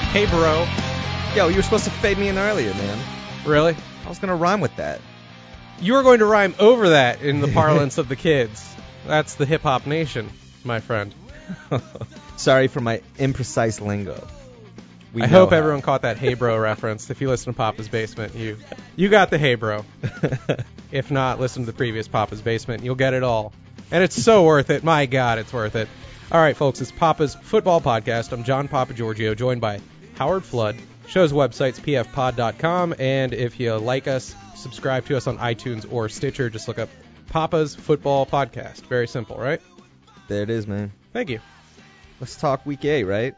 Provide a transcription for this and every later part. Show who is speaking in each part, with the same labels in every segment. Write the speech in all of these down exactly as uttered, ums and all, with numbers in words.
Speaker 1: Hey, bro.
Speaker 2: Yo, you were supposed to fade me in earlier, man.
Speaker 1: Really?
Speaker 2: I was going to rhyme with that.
Speaker 1: You were going to rhyme over that in the parlance of the kids. That's the hip-hop nation, my friend.
Speaker 2: Sorry for my imprecise lingo. We
Speaker 1: I
Speaker 2: know
Speaker 1: hope
Speaker 2: how.
Speaker 1: everyone caught that Hey Bro reference. If you listen to Papa's Basement, you you got the Hey Bro. If not, listen to the previous Papa's Basement. You'll get it all. And it's so worth it. My God, it's worth it. All right, folks, it's Papa's Football Podcast. I'm John Papa Giorgio, joined by Howard Flood. Show's website's p f pod dot com, and if you like us, subscribe to us on iTunes or Stitcher. Just look up Papa's Football Podcast. Very simple, right?
Speaker 2: There it is, man.
Speaker 1: Thank you.
Speaker 2: Let's talk week eight, right?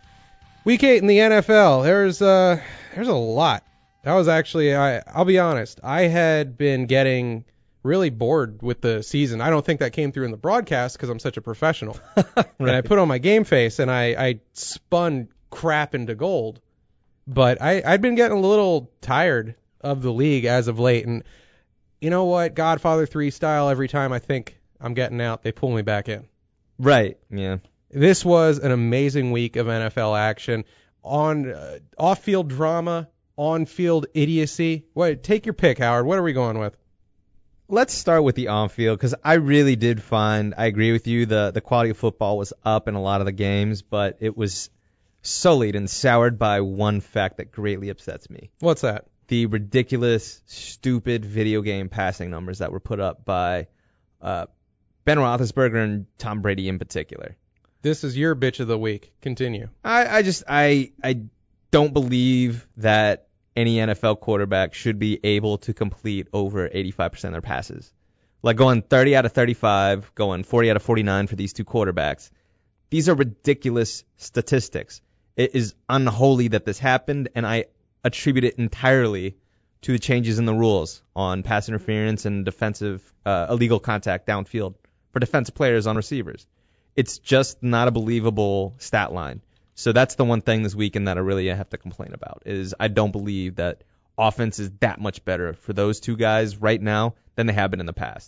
Speaker 1: Week eight in the N F L. There's uh, there's a lot. That was actually, I, I'll be honest, I had been getting really bored with the season. I don't think that came through in the broadcast because I'm such a professional. Right. And I put on my game face and I, I spun crap into gold. But I, I'd been getting a little tired of the league as of late. And you know what? Godfather three style, every time I think I'm getting out, they pull me back in.
Speaker 2: Right, yeah.
Speaker 1: This was an amazing week of N F L action. On uh, off-field drama, on-field idiocy. What? Take your pick, Howard. What are we going with?
Speaker 2: Let's start with the on-field, because I really did find, I agree with you, the, the quality of football was up in a lot of the games, but it was sullied and soured by one fact that greatly upsets me.
Speaker 1: What's that?
Speaker 2: The ridiculous, stupid video game passing numbers that were put up by uh, Ben Roethlisberger and Tom Brady in particular.
Speaker 1: This is your bitch of the week. Continue.
Speaker 2: I, I just, I, I don't believe that any N F L quarterback should be able to complete over eighty-five percent of their passes. Like going thirty out of thirty-five, going forty out of forty-nine for these two quarterbacks. These are ridiculous statistics. It is unholy that this happened, and I attribute it entirely to the changes in the rules on pass interference and defensive uh, illegal contact downfield for defensive players on receivers. It's just not a believable stat line. So that's the one thing this weekend that I really have to complain about, is I don't believe that offense is that much better for those two guys right now than they have been in the past.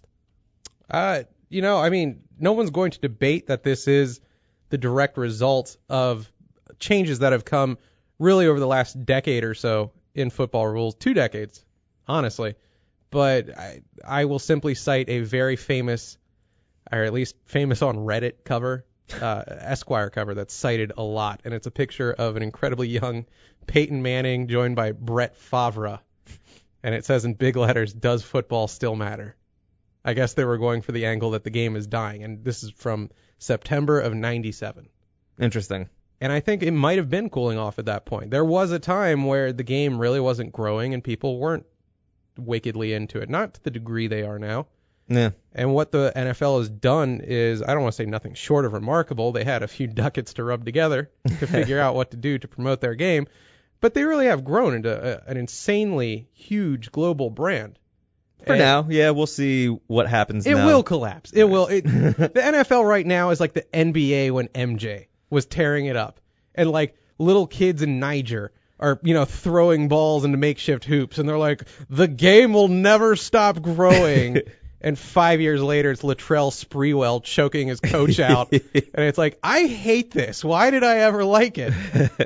Speaker 1: Uh, you know, I mean, no one's going to debate that this is the direct result of changes that have come really over the last decade or so in football rules, two decades, honestly. But I, I will simply cite a very famous, or at least famous on Reddit cover, uh, Esquire cover that's cited a lot, and it's a picture of an incredibly young Peyton Manning joined by Brett Favre, and it says in big letters, "Does football still matter?" I guess they were going for the angle that the game is dying, and this is from September of ninety-seven.
Speaker 2: Interesting.
Speaker 1: And I think it might have been cooling off at that point. There was a time where the game really wasn't growing and people weren't wickedly into it, not to the degree they are now.
Speaker 2: Yeah.
Speaker 1: And what the N F L has done is, I don't want to say nothing short of remarkable. They had a few ducats to rub together to figure out what to do to promote their game. But they really have grown into a, an insanely huge global brand.
Speaker 2: For
Speaker 1: and
Speaker 2: now, yeah, we'll see what happens
Speaker 1: it
Speaker 2: now.
Speaker 1: It will collapse. It will. It, the N F L right now is like the N B A when M J was tearing it up. And like little kids in Niger are, you know, throwing balls into makeshift hoops. And they're like, the game will never stop growing. And five years later, it's Latrell Sprewell choking his coach out. And it's like, I hate this. Why did I ever like it?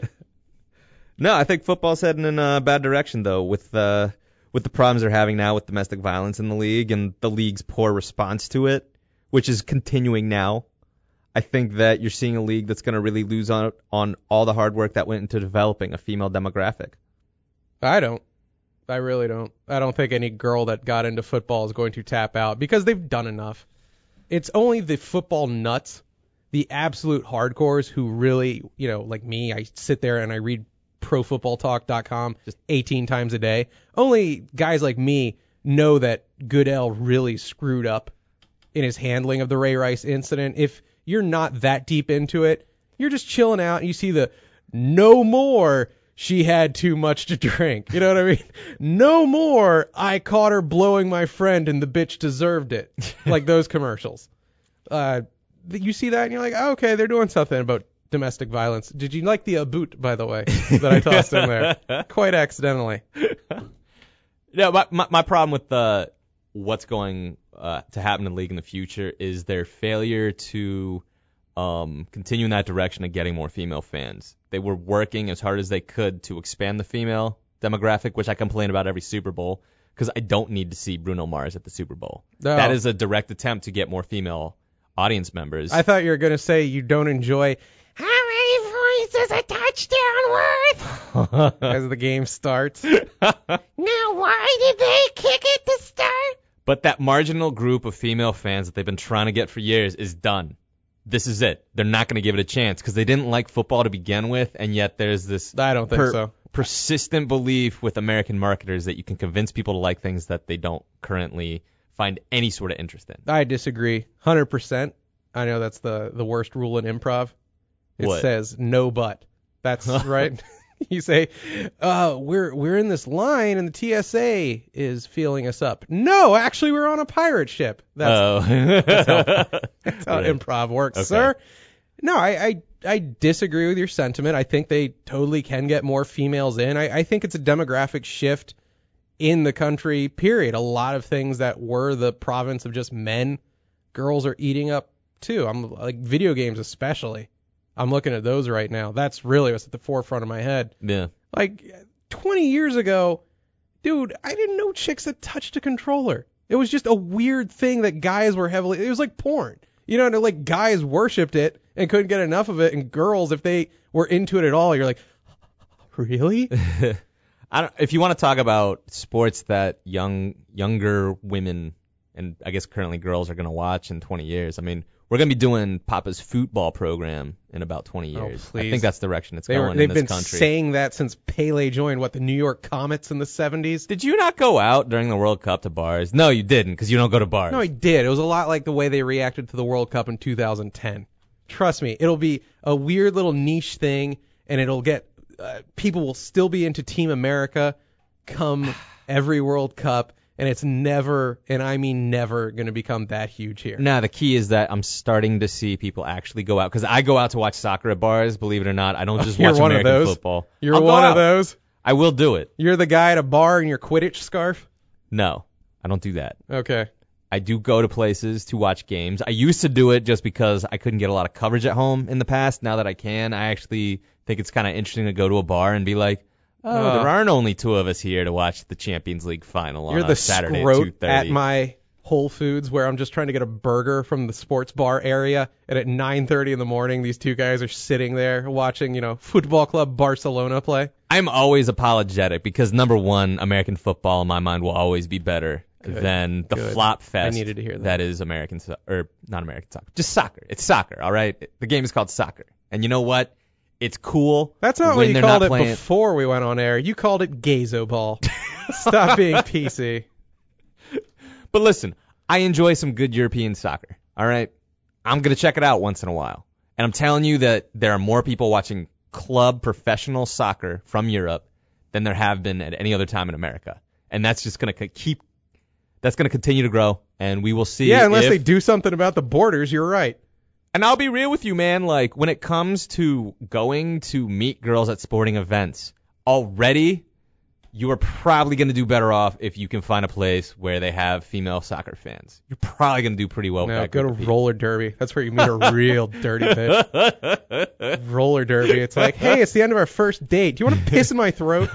Speaker 2: No, I think football's heading in a bad direction, though, with uh, with the problems they're having now with domestic violence in the league and the league's poor response to it, which is continuing now. I think that you're seeing a league that's going to really lose on on all the hard work that went into developing a female demographic.
Speaker 1: I don't. I really don't. I don't think any girl that got into football is going to tap out because they've done enough. It's only the football nuts, the absolute hardcores who really, you know, like me, I sit there and I read pro football talk dot com just eighteen times a day. Only guys like me know that Goodell really screwed up in his handling of the Ray Rice incident. If you're not that deep into it, you're just chilling out and you see the no more she had too much to drink. You know what I mean? No more I caught her blowing my friend and the bitch deserved it. Like those commercials. Uh, you see that and you're like, oh, okay, they're doing something about domestic violence. Did you like the aboot, by the way, that I tossed in there? Quite accidentally.
Speaker 3: No, my, my, my problem with the what's going uh, to happen in the league in the future is their failure to um, continue in that direction of getting more female fans. They were working as hard as they could to expand the female demographic, which I complain about every Super Bowl, because I don't need to see Bruno Mars at the Super Bowl.
Speaker 1: No.
Speaker 3: That is a direct attempt to get more female audience members.
Speaker 1: I thought you were going to say you don't enjoy how many points does a touchdown worth as the game starts. Now, why did they kick it to start?
Speaker 3: But that marginal group of female fans that they've been trying to get for years is done. This is it. They're not going to give it a chance because they didn't like football to begin with, and yet there's this
Speaker 1: I don't think
Speaker 3: per-
Speaker 1: so.
Speaker 3: persistent belief with American marketers that you can convince people to like things that they don't currently find any sort of interest in.
Speaker 1: I disagree. one hundred percent. I know that's the, the worst rule in improv. It
Speaker 3: What?
Speaker 1: says no but. That's right. You say, uh, we're we're in this line and the T S A is feeling us up. No, actually, we're on a pirate ship. That's,
Speaker 3: Oh.
Speaker 1: that's how, that's how
Speaker 3: Right.
Speaker 1: improv works,
Speaker 3: Okay.
Speaker 1: sir. No, I, I I disagree with your sentiment. I think they totally can get more females in. I, I think it's a demographic shift in the country, period. A lot of things that were the province of just men, girls are eating up too. I'm like video games especially. I'm looking at those right now. That's really what's at the forefront of my head.
Speaker 3: Yeah.
Speaker 1: Like twenty years ago, dude, I didn't know chicks that touched a controller. It was just a weird thing that guys were heavily, it was like porn. You know, and like guys worshipped it and couldn't get enough of it, and girls, if they were into it at all, you're like, really?
Speaker 3: I don't, if you want to talk about sports that young younger women and I guess currently girls are going to watch in twenty years, I mean, we're going to be doing Papa's football program in about twenty
Speaker 1: Oh,
Speaker 3: years. I
Speaker 1: please.
Speaker 3: think that's the direction it's
Speaker 1: They
Speaker 3: going
Speaker 1: were, they've
Speaker 3: in this
Speaker 1: been
Speaker 3: country.
Speaker 1: saying that since Pele joined, what, the New York Comets in the seventies?
Speaker 3: Did you not go out during the World Cup to bars? No, you didn't, because you don't go to bars.
Speaker 1: No, he did. It was a lot like the way they reacted to the World Cup in two thousand ten. Trust me, it'll be a weird little niche thing, and it'll get uh, people will still be into Team America come every World Cup, and it's never, and I mean never, going to become that huge here.
Speaker 3: Nah, the key is that I'm starting to see people actually go out, because I go out to watch soccer at bars, believe it or not. I don't just
Speaker 1: You're
Speaker 3: watch
Speaker 1: one of
Speaker 3: American
Speaker 1: those?
Speaker 3: football.
Speaker 1: You're
Speaker 3: I'll go
Speaker 1: one of
Speaker 3: out.
Speaker 1: those?
Speaker 3: I will do it.
Speaker 1: You're the guy at a bar in your Quidditch scarf?
Speaker 3: No, I don't do that.
Speaker 1: Okay.
Speaker 3: I do go to places to watch games. I used to do it just because I couldn't get a lot of coverage at home in the past. Now that I can, I actually think it's kind of interesting to go to a bar and be like, oh,
Speaker 1: Uh,
Speaker 3: there aren't only two of us here to watch the Champions League final
Speaker 1: You're
Speaker 3: on
Speaker 1: the
Speaker 3: a Saturday
Speaker 1: scrote
Speaker 3: at two
Speaker 1: at
Speaker 3: thirty.
Speaker 1: my Whole Foods where I'm just trying to get a burger from the sports bar area, and at nine thirty in the morning, these two guys are sitting there watching, you know, Football Club Barcelona play.
Speaker 3: I'm always apologetic because, number one, American football in my mind will always be better
Speaker 1: Good.
Speaker 3: than the
Speaker 1: Good.
Speaker 3: flop fest
Speaker 1: I needed to hear that.
Speaker 3: that is American so- or not American soccer. Just soccer. It's soccer, all right? The game is called soccer. And you know what? It's cool.
Speaker 1: That's not
Speaker 3: when
Speaker 1: what you
Speaker 3: they're
Speaker 1: called
Speaker 3: not
Speaker 1: it
Speaker 3: playing.
Speaker 1: before we went on air. You called it Gazo Ball. Stop being P C.
Speaker 3: But listen, I enjoy some good European soccer, all right? I'm going to check it out once in a while. And I'm telling you that there are more people watching club professional soccer from Europe than there have been at any other time in America. And that's just going to keep, that's going to continue to grow. And we will see.
Speaker 1: Yeah, unless
Speaker 3: if,
Speaker 1: they do something about the borders, you're right.
Speaker 3: And I'll be real with you, man. Like, when it comes to going to meet girls at sporting events, already you are probably going to do better off if you can find a place where they have female soccer fans. You're probably going to do pretty well with
Speaker 1: No,
Speaker 3: that
Speaker 1: go
Speaker 3: group
Speaker 1: to
Speaker 3: of people.
Speaker 1: roller derby. That's where you meet a real dirty bitch. Roller derby. It's like, hey, it's the end of our first date. Do you want to piss in my throat?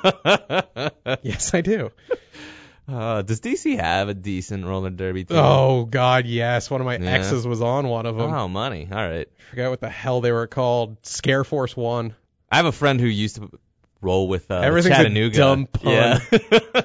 Speaker 1: Yes, I do.
Speaker 3: Uh, does D C have a decent roller derby team?
Speaker 1: Oh, God, yes. One of my
Speaker 3: Yeah.
Speaker 1: exes was on one of them.
Speaker 3: Oh, money. All right.
Speaker 1: I forgot what the hell they were called. Scare Force One.
Speaker 3: I have a friend who used to roll with uh,
Speaker 1: Everything's a
Speaker 3: Chattanooga.
Speaker 1: dumb pun.
Speaker 3: Yeah.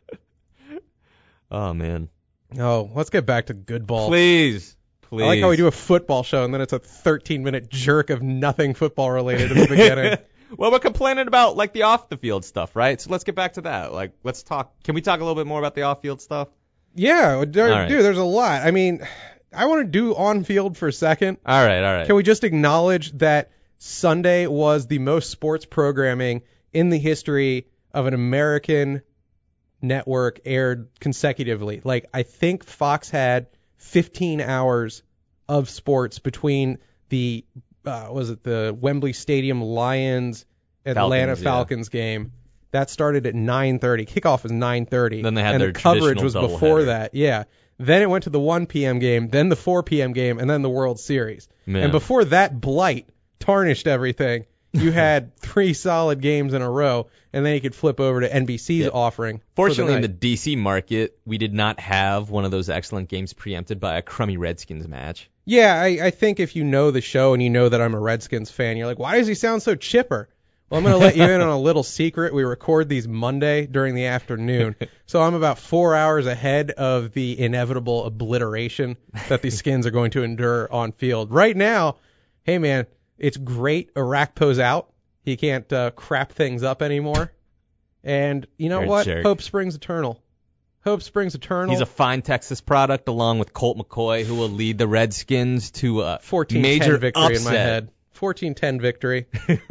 Speaker 3: Oh, man.
Speaker 1: Oh, let's get back to good ball.
Speaker 3: Please. Please.
Speaker 1: I like how we do a football show and then it's a thirteen minute jerk of nothing football related in the beginning.
Speaker 3: Well, we're complaining about, like, the off-the-field stuff, right? So let's get back to that. Like, let's talk. Can we talk a little bit more about the off-field stuff?
Speaker 1: Yeah, dude,
Speaker 3: All right.
Speaker 1: there's a lot. I mean, I want to do on field for a second.
Speaker 3: All right, all right.
Speaker 1: Can we just acknowledge that Sunday was the most sports programming in the history of an American network aired consecutively? Like, I think Fox had fifteen hours of sports between the, uh, was it the Wembley Stadium Lions Atlanta
Speaker 3: Falcons, yeah.
Speaker 1: Falcons game. That started at nine thirty. Kickoff is nine thirty.
Speaker 3: Then they had
Speaker 1: and
Speaker 3: their
Speaker 1: the coverage
Speaker 3: traditional
Speaker 1: was before
Speaker 3: doubleheader.
Speaker 1: that. Yeah. Then it went to the one p.m. game, then the four p.m. game, and then the World Series.
Speaker 3: Man.
Speaker 1: And before that blight tarnished everything, you had three solid games in a row, and then you could flip over to N B C's
Speaker 3: Yeah.
Speaker 1: offering.
Speaker 3: Fortunately,
Speaker 1: for
Speaker 3: in
Speaker 1: the
Speaker 3: the
Speaker 1: night.
Speaker 3: D C market, we did not have one of those excellent games preempted by a crummy Redskins match.
Speaker 1: Yeah, I, I think if you know the show and you know that I'm a Redskins fan, you're like, why does he sound so chipper? Well, I'm going to let you in on a little secret. We record these Monday during the afternoon, so I'm about four hours ahead of the inevitable obliteration that the Skins are going to endure on field. Right now, hey, man, it's great. Arakpo's out. He can't uh, crap things up anymore. And you know
Speaker 3: You're a
Speaker 1: what?
Speaker 3: jerk.
Speaker 1: Hope springs eternal. Hope springs eternal.
Speaker 3: He's a fine Texas product, along with Colt McCoy, who will lead the Redskins to a
Speaker 1: fourteen ten
Speaker 3: major
Speaker 1: victory
Speaker 3: upset.
Speaker 1: in my head. fourteen ten victory.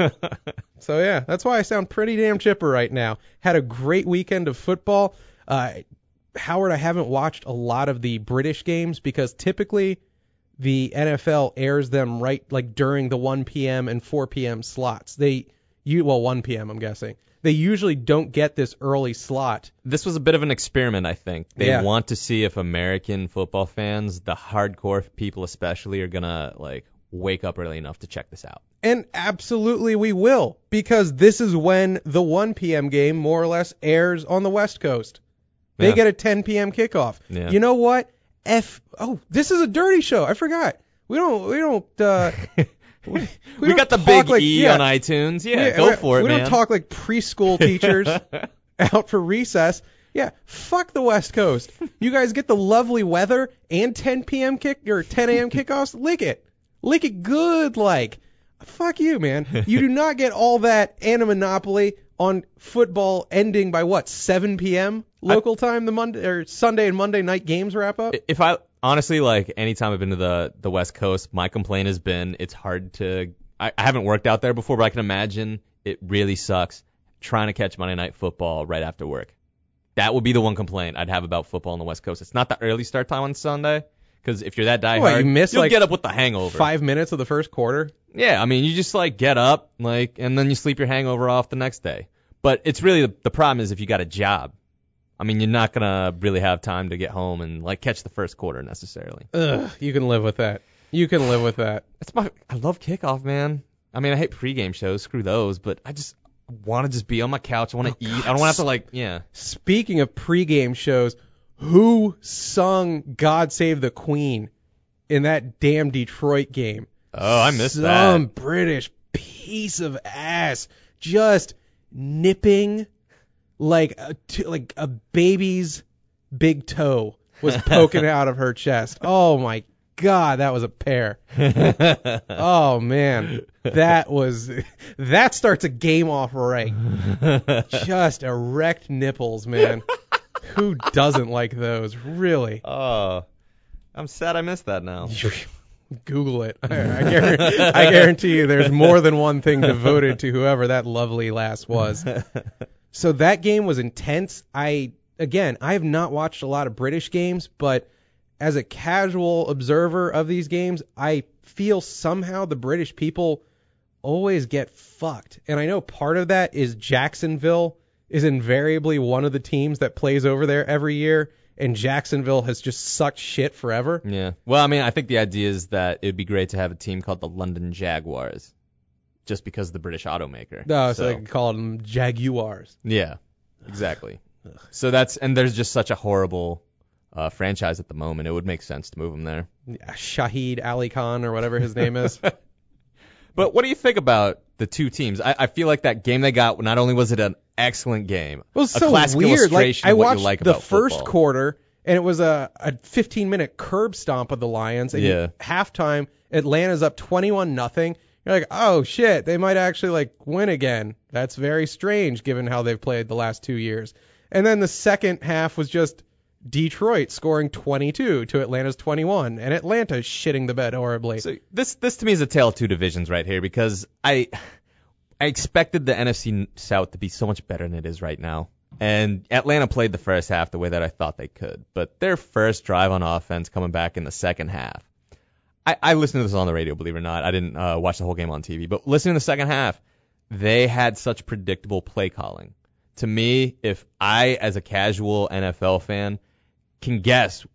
Speaker 1: So, yeah, that's why I sound pretty damn chipper right now. Had a great weekend of football. Uh, Howard, I haven't watched a lot of the British games because typically the N F L airs them right like during the one p.m. and four p.m. slots. They, you well, one p.m. I'm guessing. They usually don't get this early slot.
Speaker 3: This was a bit of an experiment, I think. They
Speaker 1: Yeah.
Speaker 3: want to see if American football fans, the hardcore people especially, are going to like wake up early enough to check this out.
Speaker 1: And absolutely we will, because this is when the one p.m. game more or less airs on the West Coast. They
Speaker 3: Yeah.
Speaker 1: get a ten p.m. kickoff.
Speaker 3: Yeah.
Speaker 1: You know what? F. Oh, this is a dirty show. I forgot. We don't. We don't. Uh, we we,
Speaker 3: We,
Speaker 1: don't
Speaker 3: got the
Speaker 1: talk
Speaker 3: big
Speaker 1: like,
Speaker 3: E
Speaker 1: yeah,
Speaker 3: on iTunes. Yeah,
Speaker 1: we-
Speaker 3: go
Speaker 1: we-
Speaker 3: for it,
Speaker 1: we
Speaker 3: man.
Speaker 1: don't talk like preschool teachers out for recess. Yeah, fuck the West Coast. You guys get the lovely weather and ten p.m. kick or ten a.m. kickoffs. Lick it. Lick it good like. Fuck you, man. You do not get all that and a monopoly on football ending by what, seven p.m. local time the Monday or Sunday and Monday night games wrap up?
Speaker 3: If I honestly, like, anytime I've been to the the West Coast, my complaint has been it's hard to. I, I haven't worked out there before, but I can imagine it really sucks trying to catch Monday Night Football right after work. That would be the one complaint I'd have about football on the West Coast. It's not the early start time on Sunday, because if you're that diehard,
Speaker 1: What, you miss,
Speaker 3: you'll
Speaker 1: like,
Speaker 3: get up with the hangover.
Speaker 1: Five minutes of the first quarter.
Speaker 3: Yeah, I mean, you just like get up, like, and then you sleep your hangover off the next day. But it's really the, the problem is if you got a job. I mean, you're not gonna really have time to get home and like catch the first quarter necessarily.
Speaker 1: Ugh, you can live with that. You can live with that.
Speaker 3: That's my. I love kickoff, man. I mean, I hate pregame shows. Screw those. But I just want to just be on my couch. I want to eat. I don't want to have to like, yeah.
Speaker 1: Speaking of pregame shows, who sung "God Save the Queen" in that damn Detroit game?
Speaker 3: Oh, I missed
Speaker 1: Some
Speaker 3: that.
Speaker 1: British piece of ass just nipping like a, t- like a baby's big toe was poking out of her chest. Oh my God, that was a pear. Oh man, that was that starts a game off right. Just erect nipples, man. Who doesn't like those? Really?
Speaker 3: Oh, I'm sad I missed that now.
Speaker 1: Google it. I, I, guarantee, I guarantee you there's more than one thing devoted to whoever that lovely lass was. So that game was intense. I, again, I have not watched a lot of British games, but as a casual observer of these games, I feel somehow the British people always get fucked. And I know part of that is Jacksonville is invariably one of the teams that plays over there every year. And Jacksonville has just sucked shit forever.
Speaker 3: Yeah. Well, I mean, I think the idea is that it'd be great to have a team called the London Jaguars, just because of the British automaker.
Speaker 1: No, so, they can call them Jaguars.
Speaker 3: Yeah, exactly. So that's and there's just such a horrible uh, franchise at the moment. It would make sense to move them there.
Speaker 1: Shahid Ali Khan or whatever his name is.
Speaker 3: But what do you think about the two teams? I, I feel like that game they got, not only was it an excellent game,
Speaker 1: It was
Speaker 3: a
Speaker 1: so
Speaker 3: classic
Speaker 1: weird. Like,
Speaker 3: illustration
Speaker 1: I
Speaker 3: of what
Speaker 1: watched
Speaker 3: you like
Speaker 1: the
Speaker 3: about
Speaker 1: first
Speaker 3: football.
Speaker 1: quarter, and it was a, a fifteen-minute curb stomp of the Lions. And
Speaker 3: Yeah.
Speaker 1: halftime, Atlanta's up twenty-one nothing. You're like, oh, shit, they might actually, like, win again. That's very strange, given how they've played the last two years. And then the second half was just Detroit scoring twenty-two to Atlanta's twenty-one, and Atlanta shitting the bed horribly.
Speaker 3: So this this to me is a tale of two divisions right here, because I I expected the N F C South to be so much better than it is right now. And Atlanta played the first half the way that I thought they could. But their first drive on offense coming back in the second half. I, I listened to this on the radio, believe it or not. I didn't uh, watch the whole game on T V. But listening to the second half, they had such predictable play calling. To me, if I, as a casual N F L fan, can guess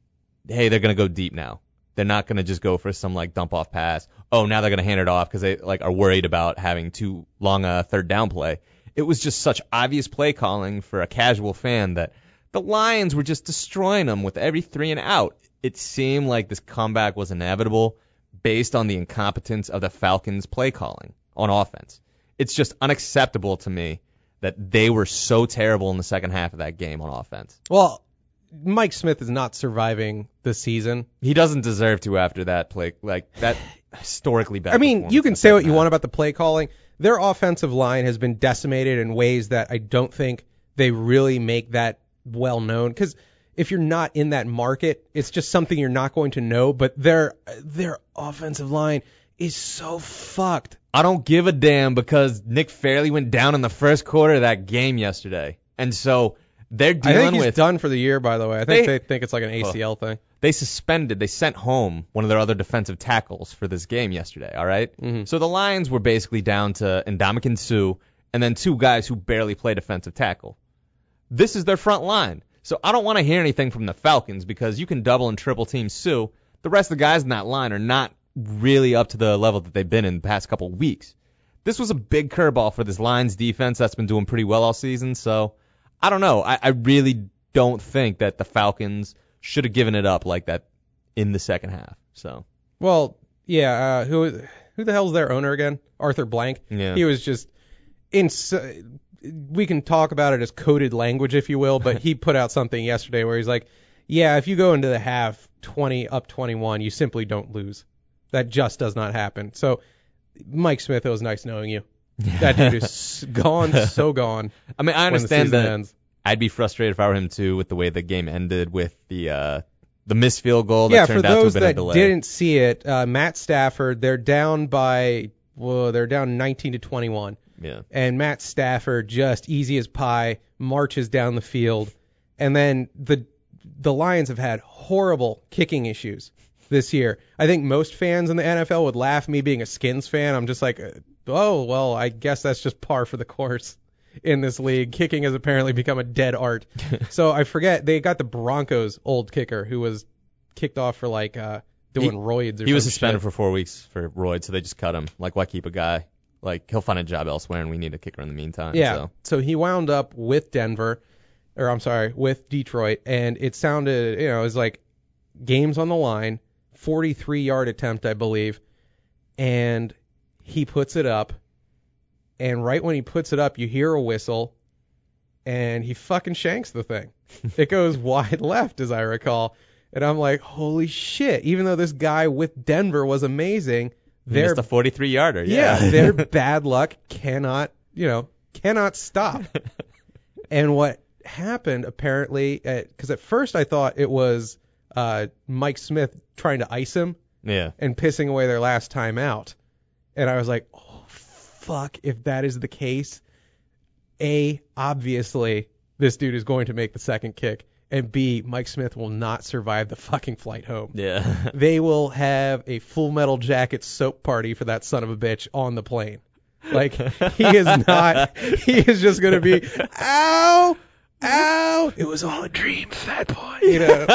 Speaker 3: hey, they're going to go deep now. They're not going to just go for some like dump off pass. Oh, now they're going to hand it off because they like are worried about having too long a third down play. It was just such obvious play calling for a casual fan that the Lions were just destroying them with every three and out. It seemed like this comeback was inevitable based on the incompetence of the Falcons' play calling on offense. It's just unacceptable to me that they were so terrible in the second half of that game on offense.
Speaker 1: Well, Mike Smith is not surviving the season.
Speaker 3: He doesn't deserve to after that play, like that historically bad.
Speaker 1: I mean, you can say what you want about the play calling. Their offensive line has been decimated in ways that I don't think they really make that well known. Because if you're not in that market, it's just something you're not going to know. But their their offensive line is so fucked.
Speaker 3: I don't give a damn because Nick Fairley went down in the first quarter of that game yesterday, and so. They're dealing
Speaker 1: I think he's
Speaker 3: with
Speaker 1: done for the year, by the way. I think
Speaker 3: they,
Speaker 1: they think it's like an A C L
Speaker 3: well,
Speaker 1: thing.
Speaker 3: They suspended, they sent home one of their other defensive tackles for this game yesterday, all right?
Speaker 1: Mm-hmm.
Speaker 3: So the Lions were basically down to Ndamukong Suh and then two guys who barely play defensive tackle. This is their front line. So I don't want to hear anything from the Falcons because you can double and triple team Suh. The rest of the guys in that line are not really up to the level that they've been in the past couple of weeks. This was a big curveball for this Lions defense that's been doing pretty well all season, so I don't know. I, I really don't think that the Falcons should have given it up like that in the second half. So,
Speaker 1: well, yeah. Uh, who who the hell's their owner again? Arthur Blank.
Speaker 3: Yeah.
Speaker 1: He was just in. We can talk about it as coded language, if you will, but he put out something yesterday where he's like, "Yeah, if you go into the half twenty up twenty-one, you simply don't lose. That just does not happen." So, Mike Smith, it was nice knowing you. That dude is gone, so gone.
Speaker 3: I mean, I understand that
Speaker 1: ends.
Speaker 3: I'd be frustrated if I were him too with the way the game ended with the uh, the missed field goal that
Speaker 1: yeah,
Speaker 3: turned
Speaker 1: for
Speaker 3: out to have
Speaker 1: those
Speaker 3: been a
Speaker 1: that
Speaker 3: delay.
Speaker 1: didn't see it, uh, Matt Stafford, they're down by, well, they're down nineteen to twenty-one.
Speaker 3: Yeah.
Speaker 1: And Matt Stafford, just easy as pie, marches down the field. And then the the Lions have had horrible kicking issues this year. I think most fans in the N F L would laugh, me being a Skins fan. I'm just like, oh, well, I guess that's just par for the course in this league. Kicking has apparently become a dead art. So I forget, they got the Broncos' old kicker who was kicked off for like uh, doing
Speaker 3: he,
Speaker 1: roids or
Speaker 3: He was
Speaker 1: some
Speaker 3: suspended
Speaker 1: shit.
Speaker 3: for four weeks for roids, so they just cut him. Like, why keep a guy? Like, he'll find a job elsewhere, and we need a kicker in the meantime.
Speaker 1: Yeah,
Speaker 3: So,
Speaker 1: so he wound up with Denver, or I'm sorry, with Detroit, and it sounded, you know, it was like games on the line, forty-three yard attempt, I believe, and he puts it up, and right when he puts it up, you hear a whistle, and he fucking shanks the thing. It goes wide left, as I recall, and I'm like, holy shit, even though this guy with Denver was amazing,
Speaker 3: he
Speaker 1: they're,
Speaker 3: missed a forty-three yarder.
Speaker 1: yeah,
Speaker 3: Yeah.
Speaker 1: their bad luck cannot, you know, cannot stop. And what happened, apparently, because at first I thought it was uh, Mike Smith trying to ice him
Speaker 3: yeah.
Speaker 1: and pissing away their last time out. And I was like, oh, fuck, if that is the case, A, obviously, this dude is going to make the second kick, and B, Mike Smith will not survive the fucking flight home.
Speaker 3: Yeah.
Speaker 1: They will have a Full Metal Jacket soap party for that son of a bitch on the plane. Like, he is not, he is just going to be, ow, ow, it was all a dream, fat boy. You know,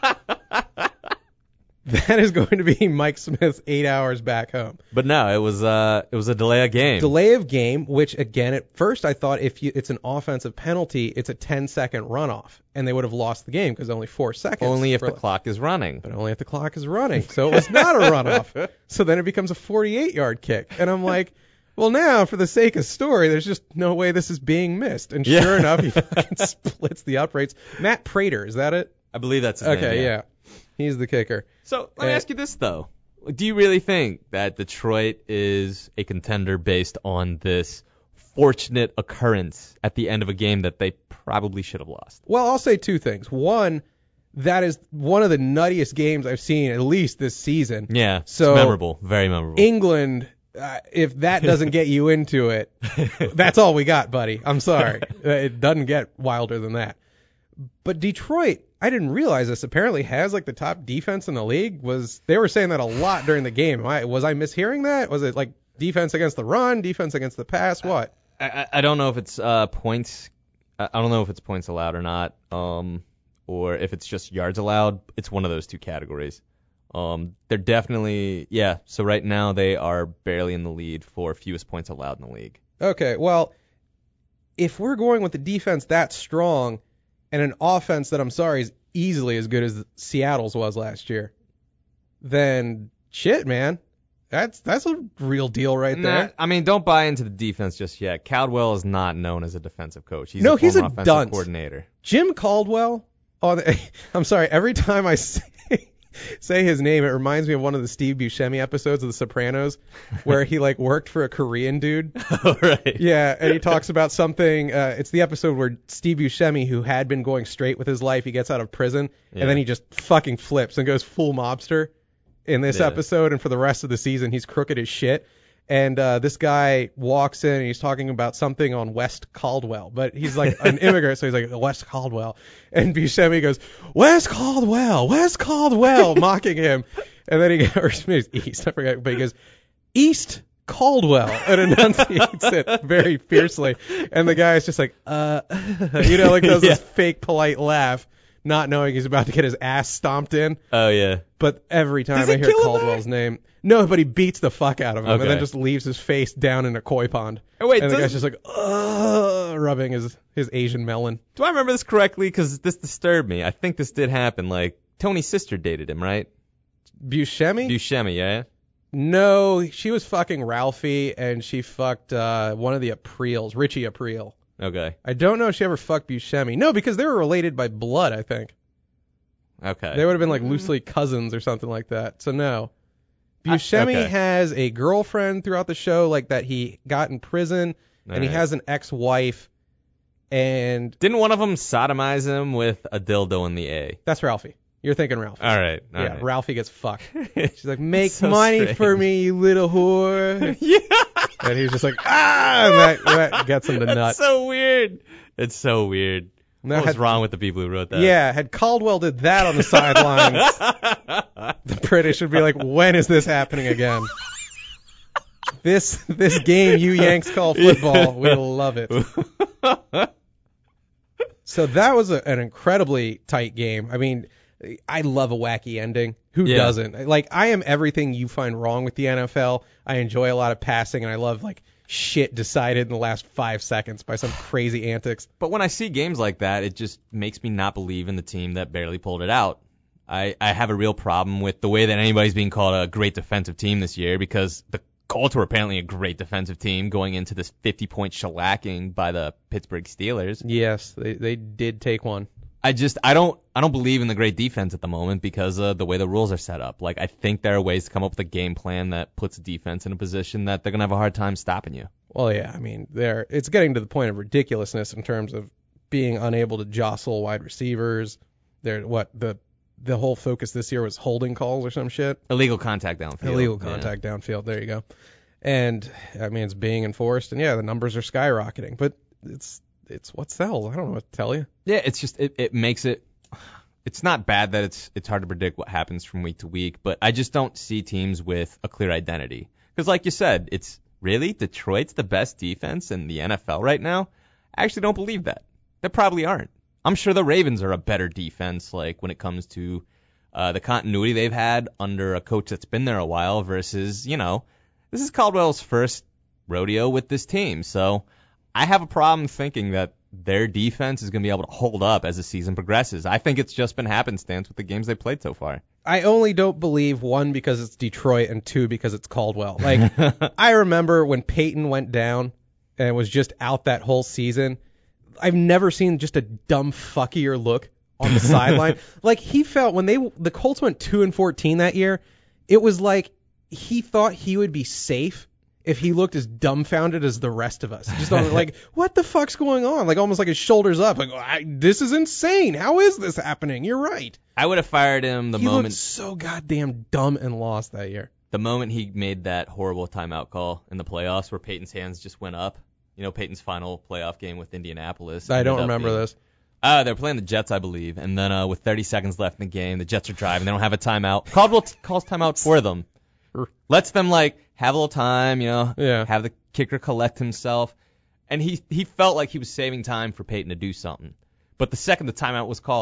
Speaker 1: that is going to be Mike Smith's eight hours back home.
Speaker 3: But no, it was uh, it was a delay of game.
Speaker 1: Delay of game, which again, at first I thought if you, it's an offensive penalty, it's a ten second runoff, and they would have lost the game because only four seconds.
Speaker 3: Only if
Speaker 1: for-
Speaker 3: the clock is running.
Speaker 1: But only if the clock is running. So it was not a runoff. So then it becomes a forty-eight yard kick. And I'm like, well, now, for the sake of story, there's just no way this is being missed. And
Speaker 3: Yeah.
Speaker 1: sure enough, he fucking splits the uprights. Matt Prater, is that it?
Speaker 3: I believe that's his
Speaker 1: Okay,
Speaker 3: name,
Speaker 1: yeah. He's the kicker.
Speaker 3: So let me
Speaker 1: Uh,
Speaker 3: ask you this, though. Do you really think that Detroit is a contender based on this fortunate occurrence at the end of a game that they probably should have lost?
Speaker 1: Well, I'll say two things. One, that is one of the nuttiest games I've seen, at least this season.
Speaker 3: Yeah,
Speaker 1: So-
Speaker 3: it's memorable, very memorable.
Speaker 1: England, uh, if that doesn't get you into it, that's all we got, buddy. I'm sorry. Uh, It doesn't get wilder than that. But Detroit, I didn't realize this, apparently has like the top defense in the league. Was They were saying that a lot during the game. Am I, was I mishearing that? Was it like defense against the run, defense against the pass? What?
Speaker 3: I, I I don't know if it's uh, points. I I don't know if it's points allowed or not. Um, or if it's just yards allowed, it's one of those two categories. Um, they're definitely, yeah, so right now they are barely in the lead for fewest points allowed in the league.
Speaker 1: Okay, well, if we're going with the defense that strong and an offense that, I'm sorry, is easily as good as Seattle's was last year, then shit, man. That's that's a real deal right
Speaker 3: Nah,
Speaker 1: there.
Speaker 3: I mean, don't buy into the defense just yet. Caldwell is not known as a defensive coach. He's
Speaker 1: No,
Speaker 3: a
Speaker 1: he's
Speaker 3: former
Speaker 1: a
Speaker 3: offensive
Speaker 1: dunce.
Speaker 3: coordinator.
Speaker 1: Jim Caldwell, on the, I'm sorry, every time I say, say his name, it reminds me of one of the Steve Buscemi episodes of The Sopranos where he like worked for a Korean dude.
Speaker 3: Oh, right.
Speaker 1: Yeah, and he talks about something. Uh, it's the episode where Steve Buscemi, who had been going straight with his life, he gets out of prison,
Speaker 3: Yeah.
Speaker 1: and then he just fucking flips and goes full mobster in this
Speaker 3: Yeah.
Speaker 1: episode, and for the rest of the season, he's crooked as shit. And uh, this guy walks in, and he's talking about something on West Caldwell, but he's like an immigrant, so he's like, West Caldwell. And Buscemi goes, West Caldwell, West Caldwell, mocking him. And then he goes, or maybe it's East, I forget, but he goes, East Caldwell, and enunciates it very fiercely. And the guy is just like, uh, you know, like does
Speaker 3: Yeah.
Speaker 1: this fake polite laugh, not knowing he's about to get his ass stomped in.
Speaker 3: Oh, yeah.
Speaker 1: But every time
Speaker 3: Does
Speaker 1: I
Speaker 3: he
Speaker 1: hear
Speaker 3: kill him
Speaker 1: Caldwell's name, no, but he beats the fuck out of him and
Speaker 3: Okay.
Speaker 1: then just leaves his face down in a koi pond.
Speaker 3: Oh, wait,
Speaker 1: and the
Speaker 3: does-
Speaker 1: guy's just like, uh, rubbing his his Asian melon.
Speaker 3: Do I remember this correctly? Because this disturbed me. I think this did happen. Like, Tony's sister dated him, right?
Speaker 1: Buscemi?
Speaker 3: Buscemi, yeah?
Speaker 1: No, she was fucking Ralphie, and she fucked uh, one of the Aprils, Richie April.
Speaker 3: Okay.
Speaker 1: I don't know if she ever fucked Buscemi. No, because they were related by blood, I think.
Speaker 3: Okay.
Speaker 1: They would have been like loosely cousins or something like that. So no. Buscemi
Speaker 3: okay.
Speaker 1: has a girlfriend throughout the show, like that he got in prison, and he
Speaker 3: Alright.
Speaker 1: has an ex-wife, and
Speaker 3: Didn't one of them sodomize him with a dildo in the A?
Speaker 1: that's Ralphie. You're thinking Ralphie.
Speaker 3: All right. all
Speaker 1: yeah,
Speaker 3: right.
Speaker 1: Ralphie gets fucked. She's like, make
Speaker 3: So
Speaker 1: money
Speaker 3: strange.
Speaker 1: for me, you little whore.
Speaker 3: yeah.
Speaker 1: And he's just like, ah, and that, that gets him to nut.
Speaker 3: That's so weird. It's so weird.
Speaker 1: Now
Speaker 3: What was
Speaker 1: had-
Speaker 3: wrong with the people who wrote that?
Speaker 1: Yeah, had Caldwell did that on the sidelines, the British would be like, when is this happening again? This this game you Yanks call football, we love it. So that was a, an incredibly tight game. I mean, I love a wacky ending. Who
Speaker 3: Yeah.
Speaker 1: doesn't? Like, I am everything you find wrong with the N F L. I enjoy a lot of passing, and I love, like, shit decided in the last five seconds by some crazy antics.
Speaker 3: But when I see games like that, it just makes me not believe in the team that barely pulled it out. I, I have a real problem with the way that anybody's being called a great defensive team this year, because the Colts were apparently a great defensive team going into this fifty-point shellacking by the Pittsburgh Steelers.
Speaker 1: Yes, they, they did take one.
Speaker 3: I just I don't I don't believe in the great defense at the moment because of the way the rules are set up. Like, I think there are ways to come up with a game plan that puts the defense in a position that they're gonna have a hard time stopping you.
Speaker 1: Well, yeah, I mean, they're it's getting to the point of ridiculousness in terms of being unable to jostle wide receivers. They're what the the whole focus this year was holding calls or some shit.
Speaker 3: Illegal contact downfield.
Speaker 1: Illegal
Speaker 3: Yeah.
Speaker 1: contact downfield. There you go. And I mean, it's being enforced, and yeah, the numbers are skyrocketing. But it's it's what sells. I don't know what to tell you.
Speaker 3: Yeah, it's just it, it makes it. It's not bad that it's it's hard to predict what happens from week to week, but I just don't see teams with a clear identity. Because like you said, it's really Detroit's the best defense in the N F L right now. I actually don't believe that. They probably aren't. I'm sure the Ravens are a better defense, like when it comes to uh, the continuity they've had under a coach that's been there a while versus, you know, this is Caldwell's first rodeo with this team. So I have a problem thinking that their defense is going to be able to hold up as the season progresses. I think it's just been happenstance with the games they played so far.
Speaker 1: I only don't believe, one, because it's Detroit, and two, because it's Caldwell. Like, I remember when Peyton went down and was just out that whole season. I've never seen just a dumb fuckier look on the sideline. Like, he felt when they the Colts went two and fourteen that year, it was like he thought he would be safe if he looked as dumbfounded as the rest of us. Just on, like, what the fuck's going on? Like, almost like his shoulders up. Like, I, this is insane. How is this happening? You're right.
Speaker 3: I would have fired him the
Speaker 1: he
Speaker 3: moment
Speaker 1: looked so goddamn dumb and lost that year.
Speaker 3: the moment he made that horrible timeout call in the playoffs where Peyton's hands just went up. You know, Peyton's final playoff game with Indianapolis.
Speaker 1: I don't
Speaker 3: ended up
Speaker 1: remember
Speaker 3: being-
Speaker 1: this.
Speaker 3: Uh, they're playing the Jets, I believe. And then uh, with thirty seconds left in the game, the Jets are driving. They don't have a timeout. Caldwell t- calls timeout for them. Lets them, like, have a little time, you know,
Speaker 1: Yeah.
Speaker 3: have the kicker collect himself. And he he felt like he was saving time for Peyton to do something. But the second the timeout was called, like,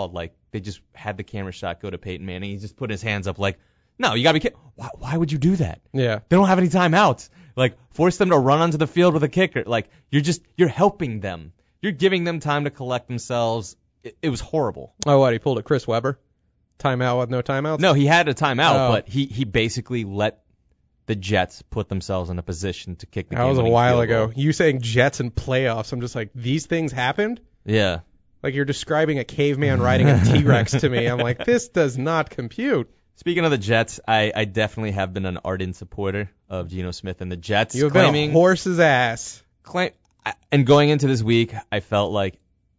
Speaker 3: they just had the camera shot go to Peyton Manning. He just put his hands up like, no, you got to be kidding. Why, why would you do that?
Speaker 1: Yeah.
Speaker 3: They don't have any timeouts. Like, force them to run onto the field with a kicker. Like, you're just, you're helping them. You're giving them time to collect themselves. It, it was horrible.
Speaker 1: Oh, what? He pulled a Chris Webber? Timeout with no timeouts?
Speaker 3: No, he had a timeout,
Speaker 1: Oh.
Speaker 3: but he, he basically let the Jets put themselves in a position to kick the game.
Speaker 1: That was a
Speaker 3: winning
Speaker 1: while
Speaker 3: field
Speaker 1: ago.
Speaker 3: goal.
Speaker 1: You saying Jets and playoffs, I'm just like, these things happened?
Speaker 3: Yeah.
Speaker 1: Like you're describing a caveman riding a T-Rex to me. I'm like, this does not compute.
Speaker 3: Speaking of the Jets, I, I definitely have been an ardent supporter of Geno Smith and the Jets.
Speaker 1: You have
Speaker 3: claiming,
Speaker 1: been a horse's ass.
Speaker 3: claim, and going into this week, I felt like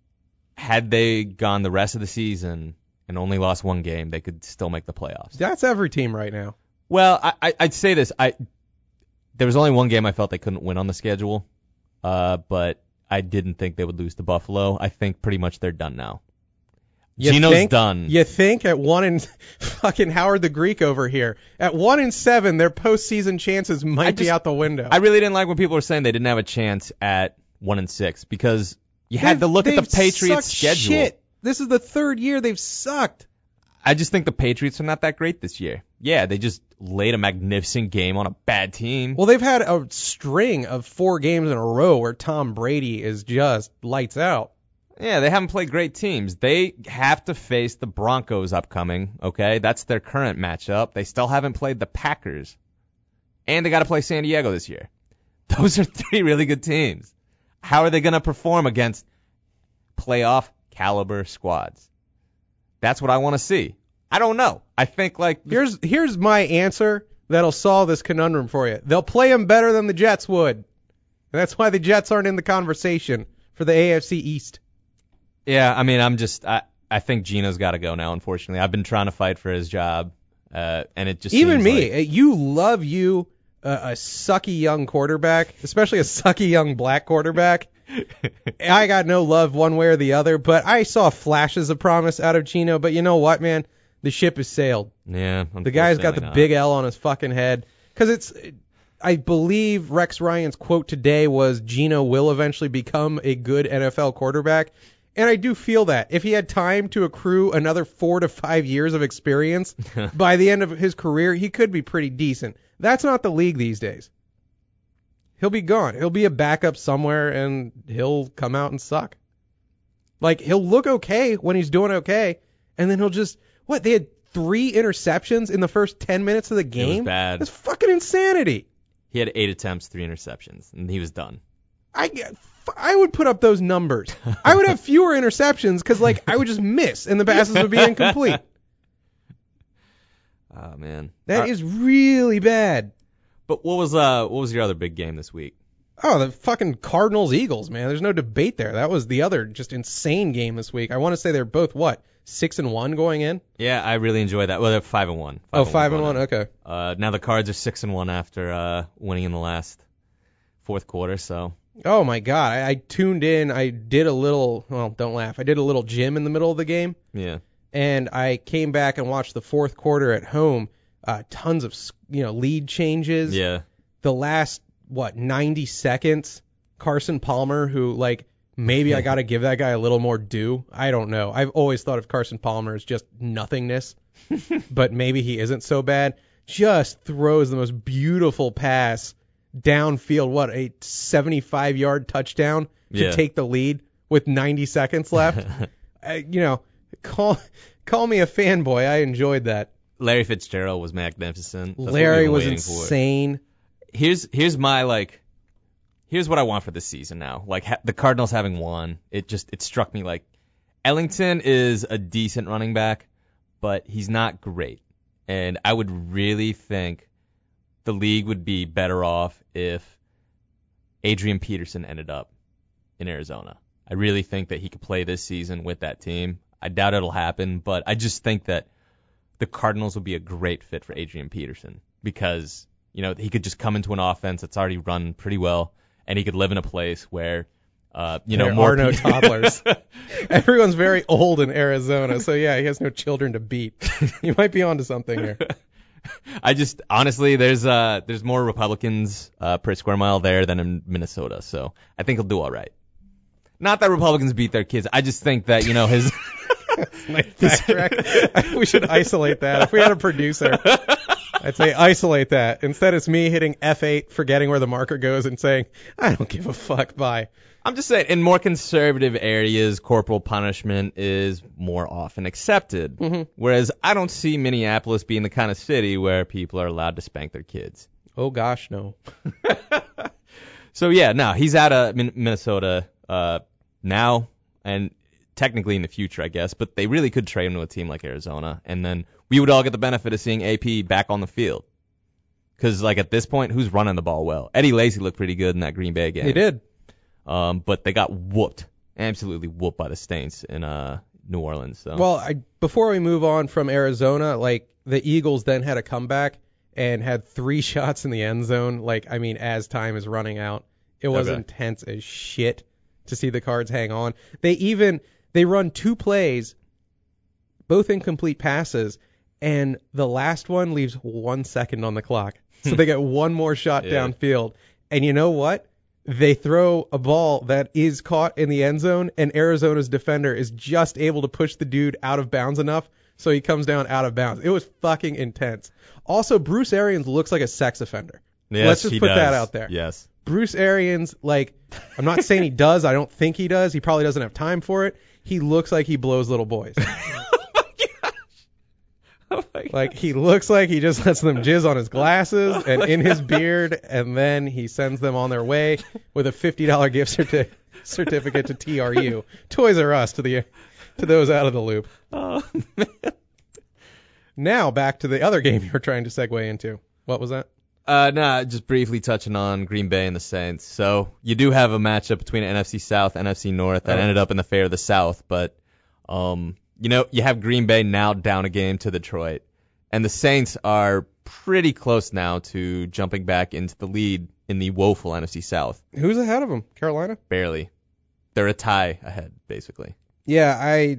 Speaker 3: had they gone the rest of the season and only lost one game, they could still make the playoffs.
Speaker 1: That's every team right now.
Speaker 3: Well, I, I, I'd say this. I There was only one game I felt they couldn't win on the schedule, uh, but I didn't think they would lose to Buffalo. I think pretty much they're done now.
Speaker 1: You
Speaker 3: Geno's
Speaker 1: think,
Speaker 3: done.
Speaker 1: You think at one and fucking Howard the Greek over here. At one and seven, their postseason chances might
Speaker 3: I
Speaker 1: be
Speaker 3: just-
Speaker 1: out the window.
Speaker 3: I really didn't like when people were saying they didn't have a chance at one and six because you had to
Speaker 1: They've-
Speaker 3: look at the
Speaker 1: they've
Speaker 3: Patriots'
Speaker 1: sucked
Speaker 3: schedule.
Speaker 1: Shit. This is the third year they've sucked.
Speaker 3: I just think the Patriots are not that great this year. Yeah, they just laid a magnificent game on a bad team.
Speaker 1: Well, they've had a string of four games in a row where Tom Brady is just lights out.
Speaker 3: Yeah, they haven't played great teams. They have to face the Broncos upcoming, okay? That's their current matchup. They still haven't played the Packers. And they got to play San Diego this year. Those are three really good teams. How are they going to perform against playoff caliber squads? That's what I want to see. I don't know. I think, like,
Speaker 1: Here's here's my answer that'll solve this conundrum for you. They'll play them better than the Jets would. And that's why the Jets aren't in the conversation for the A F C East.
Speaker 3: yeah, I mean, I'm just, I, I think Geno's got to go now, unfortunately. I've been trying to fight for his job, uh, and it just
Speaker 1: Even
Speaker 3: seems
Speaker 1: me,
Speaker 3: like-
Speaker 1: uh, you love you uh, a sucky young quarterback, especially a sucky young black quarterback. I got no love one way or the other, but I saw flashes of promise out of Geno. But you know what, man? The ship has sailed.
Speaker 3: yeah,
Speaker 1: The guy's got the
Speaker 3: unfortunately not.
Speaker 1: big L on his fucking head. Because it's, I believe Rex Ryan's quote today was Geno will eventually become a good N F L quarterback. And I do feel that. If he had time to accrue another four to five years of experience, by the end of his career, he could be pretty decent. That's not the league these days. He'll be gone. He'll be a backup somewhere, and he'll come out and suck. Like, he'll look okay when he's doing okay, and then he'll just, what, they had three interceptions in the first ten minutes of the game?
Speaker 3: bad.
Speaker 1: That's fucking insanity.
Speaker 3: He had eight attempts, three interceptions, and he was done.
Speaker 1: I, I would put up those numbers. I would have fewer interceptions because, like, I would just miss, and the passes would be incomplete.
Speaker 3: Oh man,
Speaker 1: That
Speaker 3: Uh,
Speaker 1: is really bad.
Speaker 3: But what was uh what was your other big game this week?
Speaker 1: Oh, the fucking Cardinals Eagles, man. There's no debate there. That was the other just insane game this week. I want to say they're both what six and one going in.
Speaker 3: Yeah, I really enjoyed that. Well, they're five and one.
Speaker 1: Oh, five and
Speaker 3: going
Speaker 1: one.
Speaker 3: in.
Speaker 1: Okay.
Speaker 3: Uh, now the Cards are six and one after uh winning in the last fourth quarter. So
Speaker 1: Oh my God. I, I tuned in. I did a little. Well, don't laugh. I did a little gym in the middle of the game,
Speaker 3: yeah,
Speaker 1: and I came back and watched the fourth quarter at home. Uh, tons of you know lead changes.
Speaker 3: yeah,
Speaker 1: The last what ninety seconds, Carson Palmer, who like maybe I got to give that guy a little more due. I don't know. I've always thought of Carson Palmer as just nothingness, but maybe he isn't so bad. Just throws the most beautiful pass downfield. What, a seventy-five yard touchdown to
Speaker 3: Yeah.
Speaker 1: take the lead with ninety seconds left. uh, you know, call call me a fanboy. I enjoyed that.
Speaker 3: Larry Fitzgerald was magnificent. That's what
Speaker 1: Larry
Speaker 3: we've been
Speaker 1: was
Speaker 3: waiting for.
Speaker 1: insane.
Speaker 3: Here's here's my like, here's what I want for this season now. Like ha- the Cardinals having won, it just it struck me like Ellington is a decent running back, but he's not great. And I would really think the league would be better off if Adrian Peterson ended up in Arizona. I really think that he could play this season with that team. I doubt it'll happen, but I just think that the Cardinals would be a great fit for Adrian Peterson because, you know, he could just come into an offense that's already run pretty well, and he could live in a place where, uh, you know,
Speaker 1: There
Speaker 3: more
Speaker 1: are no
Speaker 3: pe-
Speaker 1: toddlers. Everyone's very old in Arizona, so yeah, he has no children to beat. You might be onto something here.
Speaker 3: I just honestly, there's uh, there's more Republicans uh, per square mile there than in Minnesota, so I think he'll do all right. Not that Republicans beat their kids. I just think that, you know, his
Speaker 1: Nice backtrack. We should isolate that. If we had a producer, I'd say isolate that. Instead, it's me hitting F eight, forgetting where the marker goes, and saying, I don't give a fuck, bye.
Speaker 3: I'm just saying, in more conservative areas, corporal punishment is more often accepted.
Speaker 1: Mm-hmm.
Speaker 3: Whereas I don't see Minneapolis being the kind of city where people are allowed to spank their kids.
Speaker 1: Oh, gosh, no.
Speaker 3: So, yeah, no, he's out of Min- Minnesota uh, now and technically in the future, I guess. But they really could trade him to a team like Arizona. And then we would all get the benefit of seeing A P back on the field. Because, like, at this point, who's running the ball well? Eddie Lacy looked pretty good in that Green Bay game.
Speaker 1: He did.
Speaker 3: Um, but they got whooped, absolutely whooped by the Saints in uh, New Orleans. So.
Speaker 1: Well, I, before we move on from Arizona, like, the Eagles then had a comeback and had three shots in the end zone. Like, I mean, as time is running out, it was
Speaker 3: Okay.
Speaker 1: intense as shit to see the Cards hang on. They even, they run two plays, both incomplete passes, and the last one leaves one second on the clock. So they get one more shot
Speaker 3: Yeah.
Speaker 1: downfield. And you know what? They throw a ball that is caught in the end zone, and Arizona's defender is just able to push the dude out of bounds enough so he comes down out of bounds. It was fucking intense. Also, Bruce Arians looks like a sex offender.
Speaker 3: Yes,
Speaker 1: Let's just
Speaker 3: he
Speaker 1: put
Speaker 3: does.
Speaker 1: that out there.
Speaker 3: Yes.
Speaker 1: Bruce Arians, like, I'm not saying he does. I don't think he does. He probably doesn't have time for it. He looks like he blows little boys.
Speaker 3: Oh my God.
Speaker 1: Like, he looks like he just lets them jizz on his glasses and in his beard, and then he sends them on their way with a fifty dollars gift certi- certificate to T R U. Toys R Us to the to those out of the loop.
Speaker 3: Oh, man.
Speaker 1: Now, back to the other game you were trying to segue into. What was that?
Speaker 3: Uh, nah, just briefly touching on Green Bay and the Saints. So you do have a matchup between N F C South, N F C North that
Speaker 1: Oh.
Speaker 3: ended up in the favor of the South, but um, you know, you have Green Bay now down a game to Detroit, and the Saints are pretty close now to jumping back into the lead in the woeful N F C South.
Speaker 1: Who's ahead of him? Carolina?
Speaker 3: Barely. They're a tie ahead, basically.
Speaker 1: Yeah, I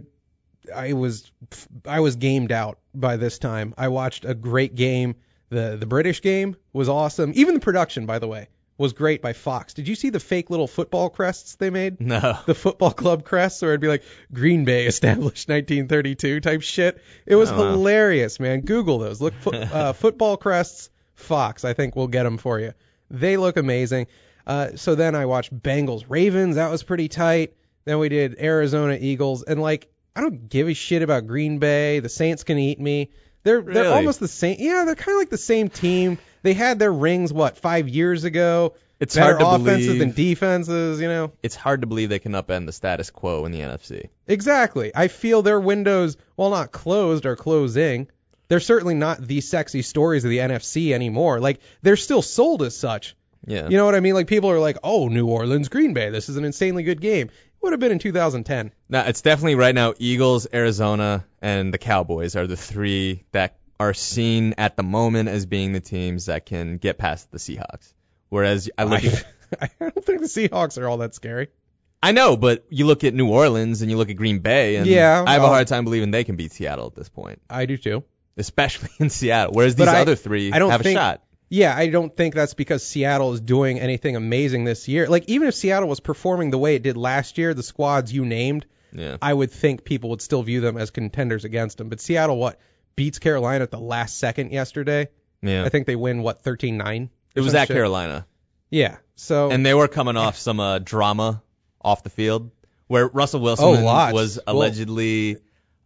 Speaker 1: I was I was gamed out by this time. I watched a great game. The the British game was awesome. Even the production, by the way, was great by Fox. Did you see the fake little football crests they made?
Speaker 3: No.
Speaker 1: The football club crests, where it'd be like Green Bay established nineteen thirty-two type shit. It was
Speaker 3: Oh, wow.
Speaker 1: hilarious, man. Google those. Look, fo- uh, football crests, Fox. I think we'll get them for you. They look amazing. Uh, so then I watched Bengals Ravens. That was pretty tight. Then we did Arizona Eagles, and like I don't give a shit about Green Bay. The Saints can eat me. They're they're
Speaker 3: Really?
Speaker 1: almost the same. Yeah, they're kind of like the same team. They had their rings what five years ago.
Speaker 3: It's
Speaker 1: Better
Speaker 3: hard to
Speaker 1: offenses
Speaker 3: believe.
Speaker 1: than defenses, you know.
Speaker 3: It's hard to believe they can upend the status quo in the N F C.
Speaker 1: Exactly. I feel their windows, while not closed, are closing. They're certainly not the sexy stories of the N F C anymore. Like, they're still sold as such.
Speaker 3: Yeah.
Speaker 1: You know what I mean? Like, people are like, oh, New Orleans, Green Bay, this is an insanely good game. It would have been in two thousand ten.
Speaker 3: Now, it's definitely right now Eagles, Arizona, and the Cowboys are the three that are seen at the moment as being the teams that can get past the Seahawks. Whereas I look at,
Speaker 1: I, I don't think the Seahawks are all that scary.
Speaker 3: I know, but you look at New Orleans and you look at Green Bay, and
Speaker 1: Yeah,
Speaker 3: I have
Speaker 1: well-
Speaker 3: a hard time believing they can beat Seattle at this point,
Speaker 1: I do too.
Speaker 3: especially in Seattle. Whereas these
Speaker 1: But I-
Speaker 3: other three
Speaker 1: I don't
Speaker 3: have
Speaker 1: think-
Speaker 3: a shot.
Speaker 1: Yeah, I don't think that's because Seattle is doing anything amazing this year. Like, even if Seattle was performing the way it did last year, the squads you named,
Speaker 3: Yeah.
Speaker 1: I would think people would still view them as contenders against them. But Seattle, what, beats Carolina at the last second yesterday?
Speaker 3: Yeah.
Speaker 1: I think they win, what, thirteen nine?
Speaker 3: It was at Carolina.
Speaker 1: Yeah, so...
Speaker 3: And they were coming off some uh, drama off the field where Russell Wilson
Speaker 1: Oh, lots.
Speaker 3: was
Speaker 1: Well-
Speaker 3: allegedly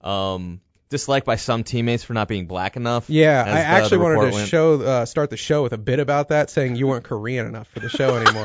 Speaker 3: um, disliked by some teammates for not being black enough.
Speaker 1: yeah,
Speaker 3: as
Speaker 1: I
Speaker 3: the-
Speaker 1: actually
Speaker 3: the
Speaker 1: wanted
Speaker 3: report
Speaker 1: to
Speaker 3: went.
Speaker 1: show uh, start the show with a bit about that, saying you weren't Korean enough for the show anymore.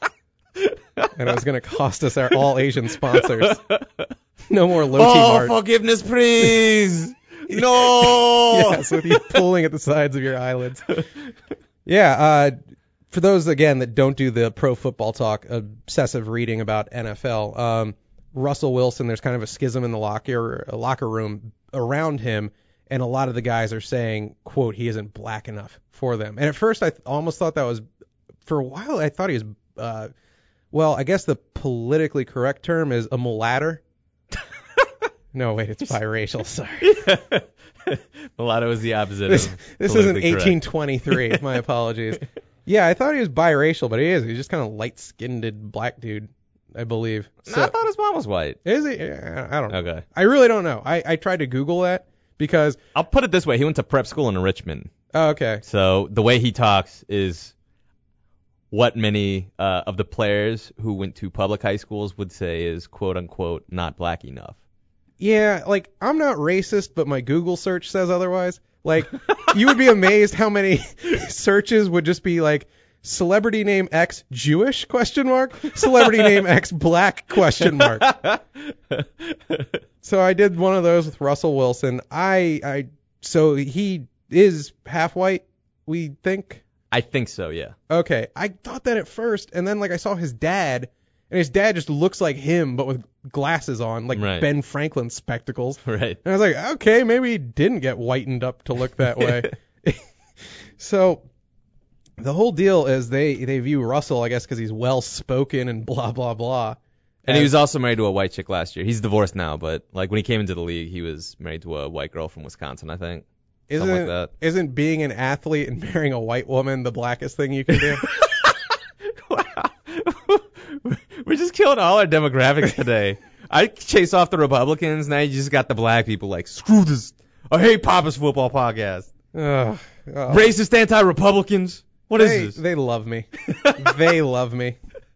Speaker 1: And it was going to cost us our all-Asian sponsors. No more Loki
Speaker 3: Oh,
Speaker 1: Mart.
Speaker 3: forgiveness, please. No.
Speaker 1: Yes, with you pulling at the sides of your eyelids. Yeah, uh, for those, again, that don't do the pro football talk, obsessive reading about N F L, um, Russell Wilson, there's kind of a schism in the locker, uh, locker room around him, and a lot of the guys are saying, quote, he isn't black enough for them. And at first I th- almost thought that was, for a while I thought he was, uh, well, I guess the politically correct term is a mulatter. No, wait, it's biracial, sorry.
Speaker 3: Mulatto is the opposite
Speaker 1: This,
Speaker 3: of
Speaker 1: this isn't
Speaker 3: politically correct.
Speaker 1: eighteen twenty-three. My apologies. Yeah, I thought he was biracial, but he is. He's just kind of light-skinned black dude. I believe.
Speaker 3: No,
Speaker 1: So,
Speaker 3: I thought his mom was white.
Speaker 1: is he? Yeah, I don't know.
Speaker 3: Okay.
Speaker 1: I really don't know. I, I tried to Google that because.
Speaker 3: I'll put it this way. He went to prep school in Richmond.
Speaker 1: Oh, okay.
Speaker 3: So the way he talks is what many uh, of the players who went to public high schools would say is quote unquote not black enough.
Speaker 1: Yeah, like I'm not racist, but my Google search says otherwise. Like you would be amazed how many searches would just be like celebrity name X Jewish question mark, celebrity name X black question mark. So I did one of those with Russell Wilson. I I so he is half white, we think.
Speaker 3: I think so, yeah.
Speaker 1: Okay, I thought that at first, and then like I saw his dad, and his dad just looks like him, but with glasses on, like
Speaker 3: Right.
Speaker 1: Ben Franklin spectacles.
Speaker 3: Right.
Speaker 1: And I was like, okay, maybe he didn't get whitened up to look that way. So the whole deal is they they view Russell, I guess, because he's well spoken and blah blah blah.
Speaker 3: And he
Speaker 1: as-
Speaker 3: was also married to a white chick last year. He's divorced now, but like when he came into the league, he was married to a white girl from Wisconsin, I think.
Speaker 1: isn't
Speaker 3: something like that.
Speaker 1: isn't being an athlete and marrying a white woman the blackest thing you can do?
Speaker 3: Wow. We're just killing all our demographics today. I chase off the Republicans. Now you just got the black people like, screw this. I hate Papa's football podcast.
Speaker 1: Ugh, ugh.
Speaker 3: Racist anti-Republicans. What is
Speaker 1: they,
Speaker 3: this?
Speaker 1: They love me. They love me.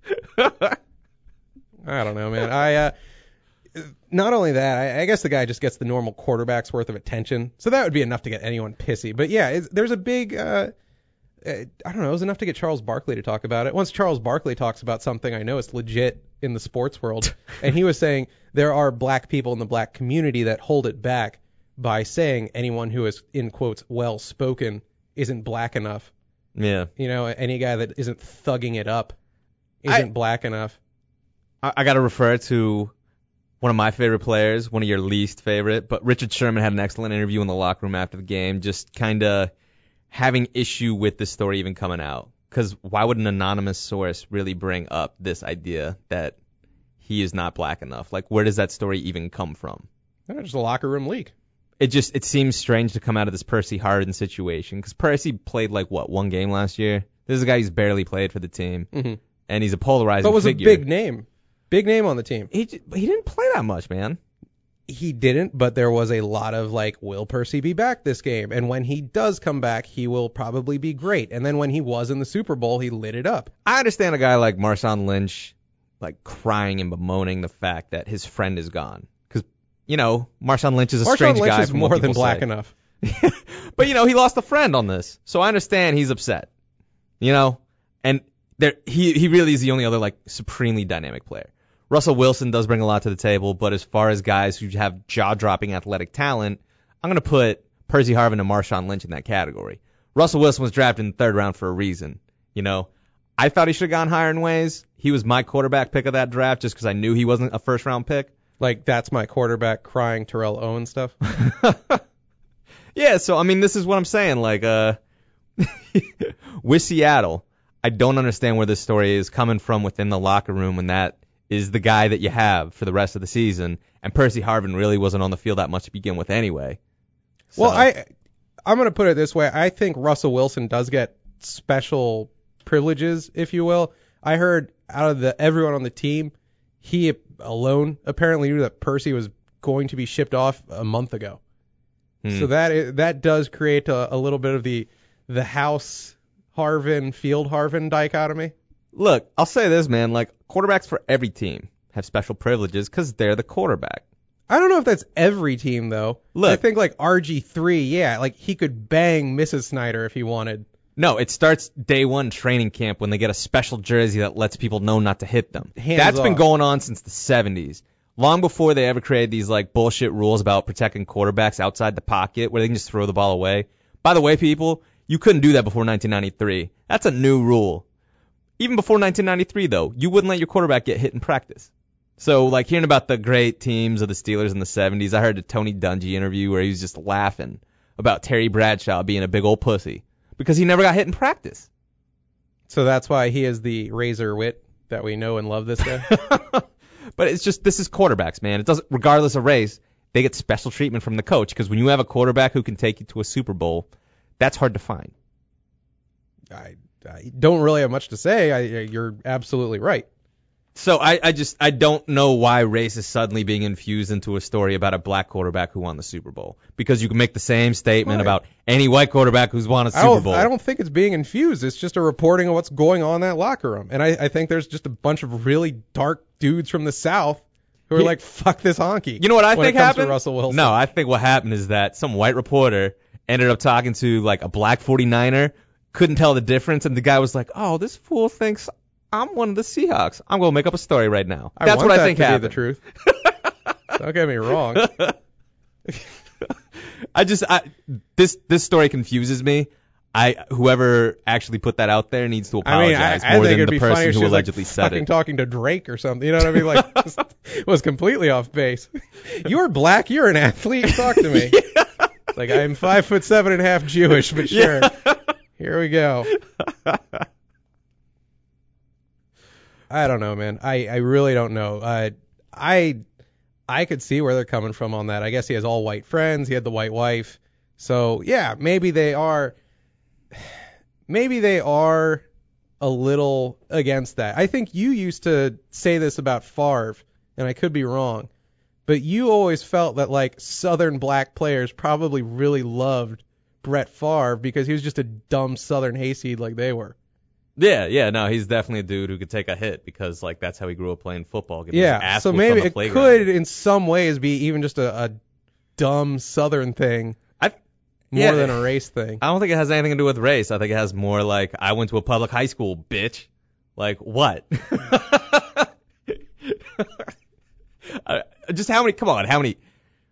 Speaker 1: I don't know, man. I uh, not only that, I, I guess the guy just gets the normal quarterback's worth of attention, so that would be enough to get anyone pissy. But yeah, it's, there's a big. Uh, uh, I don't know. It was enough to get Charles Barkley to talk about it. Once Charles Barkley talks about something, I know it's legit in the sports world. And he was saying there are black people in the black community that hold it back by saying anyone who is in quotes well spoken isn't black enough.
Speaker 3: Yeah.
Speaker 1: You know, any guy that isn't thugging it up isn't
Speaker 3: I-
Speaker 1: black enough.
Speaker 3: I, I got to refer to one of my favorite players, one of your least favorite, but Richard Sherman had an excellent interview in the locker room after the game, just kind of having issue with the story even coming out. Because why would an anonymous source really bring up this idea that he is not black enough? Like, where does that story even come from?
Speaker 1: Eh, Just a locker room leak.
Speaker 3: It just it seems strange to come out of this Percy Harden situation because Percy played like what one game last year. This is a guy who's barely played for the team,
Speaker 1: Mhm.
Speaker 3: and he's a polarizing
Speaker 1: But was
Speaker 3: figure.
Speaker 1: a big name. Big name on the team.
Speaker 3: He j- he didn't play that much, man.
Speaker 1: He didn't, but there was a lot of like, will Percy be back this game? And when he does come back, he will probably be great. And then when he was in the Super Bowl, he lit it up.
Speaker 3: I understand a guy like Marshawn Lynch like crying and bemoaning the fact that his friend is gone because you know Marshawn Lynch is a
Speaker 1: Marshawn
Speaker 3: strange
Speaker 1: Lynch
Speaker 3: guy
Speaker 1: is
Speaker 3: from what
Speaker 1: more than
Speaker 3: people
Speaker 1: black
Speaker 3: say.
Speaker 1: enough.
Speaker 3: But you know he lost a friend on this, so I understand he's upset. You know, and there he he really is the only other like supremely dynamic player. Russell Wilson does bring a lot to the table, but as far as guys who have jaw-dropping athletic talent, I'm going to put Percy Harvin and Marshawn Lynch in that category. Russell Wilson was drafted in the third round for a reason. You know, I thought he should have gone higher in ways. He was my quarterback pick of that draft just because I knew he wasn't a first-round pick.
Speaker 1: Like, that's my quarterback crying Terrell Owens stuff.
Speaker 3: Yeah, so, I mean, this is what I'm saying. Like, uh, with Seattle, I don't understand where this story is coming from within the locker room when that is the guy that you have for the rest of the season, and Percy Harvin really wasn't on the field that much to begin with anyway. So,
Speaker 1: Well, I, I'm going to put it this way. I think Russell Wilson does get special privileges, if you will. I heard out of the everyone on the team, he alone apparently knew that Percy was going to be shipped off a month ago.
Speaker 3: hmm.
Speaker 1: So that is, that does create a, a little bit of the the house Harvin, field Harvin dichotomy.
Speaker 3: Look, I'll say this, man. Like, quarterbacks for every team have special privileges because they're the quarterback.
Speaker 1: I don't know if that's every team, though.
Speaker 3: Look.
Speaker 1: I think, like, R G three, yeah, like, he could bang Missus Snyder if he wanted.
Speaker 3: No, it starts day one training camp when they get a special jersey that lets people know not to hit them.
Speaker 1: Hands
Speaker 3: That's been
Speaker 1: off.
Speaker 3: going on since the seventies. Long before they ever created these like bullshit rules about protecting quarterbacks outside the pocket where they can just throw the ball away. By the way, people, you couldn't do that before nineteen ninety-three. That's a new rule. Even before nineteen ninety-three, though, you wouldn't let your quarterback get hit in practice. So, like, hearing about the great teams of the Steelers in the seventies, I heard a Tony Dungy interview where he was just laughing about Terry Bradshaw being a big old pussy because he never got hit in practice.
Speaker 1: So that's why he is the razor wit that we know and love this guy.
Speaker 3: But it's just, this is quarterbacks, man. It doesn't, regardless of race, they get special treatment from the coach because when you have a quarterback who can take you to a Super Bowl, that's hard to find.
Speaker 1: I, I don't really have much to say. I, you're absolutely right.
Speaker 3: So I, I just I don't know why race is suddenly being infused into a story about a black quarterback who won the Super Bowl. Because you can make the same statement
Speaker 1: Right.
Speaker 3: about any white quarterback who's won a
Speaker 1: I
Speaker 3: Super
Speaker 1: don't,
Speaker 3: Bowl.
Speaker 1: I don't think it's being infused. It's just a reporting of what's going on in that locker room. And I, I think there's just a bunch of really dark dudes from the South who are
Speaker 3: Yeah.
Speaker 1: like, fuck this honky.
Speaker 3: You know what I
Speaker 1: when
Speaker 3: think
Speaker 1: it comes
Speaker 3: happened?
Speaker 1: To Russell Wilson.
Speaker 3: No, I think what happened is that some white reporter ended up talking to like a black forty-niner, couldn't tell the difference, and the guy was like, "Oh, this fool thinks I'm one of the Seahawks. I'm gonna make up a story right now."
Speaker 1: I
Speaker 3: That's
Speaker 1: want
Speaker 3: what
Speaker 1: that
Speaker 3: I think
Speaker 1: to
Speaker 3: happened.
Speaker 1: be the truth. Don't get me wrong.
Speaker 3: I just I, this this story confuses me. I whoever actually put that out there needs to
Speaker 1: I mean,
Speaker 3: apologize
Speaker 1: I, I
Speaker 3: more
Speaker 1: think
Speaker 3: than
Speaker 1: it'd
Speaker 3: the
Speaker 1: be funny
Speaker 3: person
Speaker 1: if she
Speaker 3: who
Speaker 1: was
Speaker 3: allegedly
Speaker 1: like
Speaker 3: said
Speaker 1: fucking
Speaker 3: it.
Speaker 1: talking to Drake or something. You know what I mean? Like, just was completely off base. You're black. You're an athlete. Talk to me. It's like, I'm five foot seven and a half Jewish, but sure. Here we go. I don't know, man. I, I really don't know. Uh, I I could see where they're coming from on that. I guess he has all white friends. He had the white wife. So yeah, maybe they are. Maybe they are a little against that. I think you used to say this about Favre, and I could be wrong, but you always felt that like Southern black players probably really loved Brett Favre because he was just a dumb Southern hayseed like they were.
Speaker 3: Yeah, yeah, no, he's definitely a dude who could take a hit because like that's how he grew up playing football. Getting his
Speaker 1: Yeah,
Speaker 3: ass
Speaker 1: so
Speaker 3: whooped
Speaker 1: maybe
Speaker 3: on the
Speaker 1: it
Speaker 3: playground.
Speaker 1: could in some ways be even just a, a dumb Southern thing
Speaker 3: I,
Speaker 1: more
Speaker 3: yeah,
Speaker 1: than a race thing.
Speaker 3: I don't think it has anything to do with race. I think it has more like I went to a public high school, bitch. Like what? I- Just how many? Come on, how many?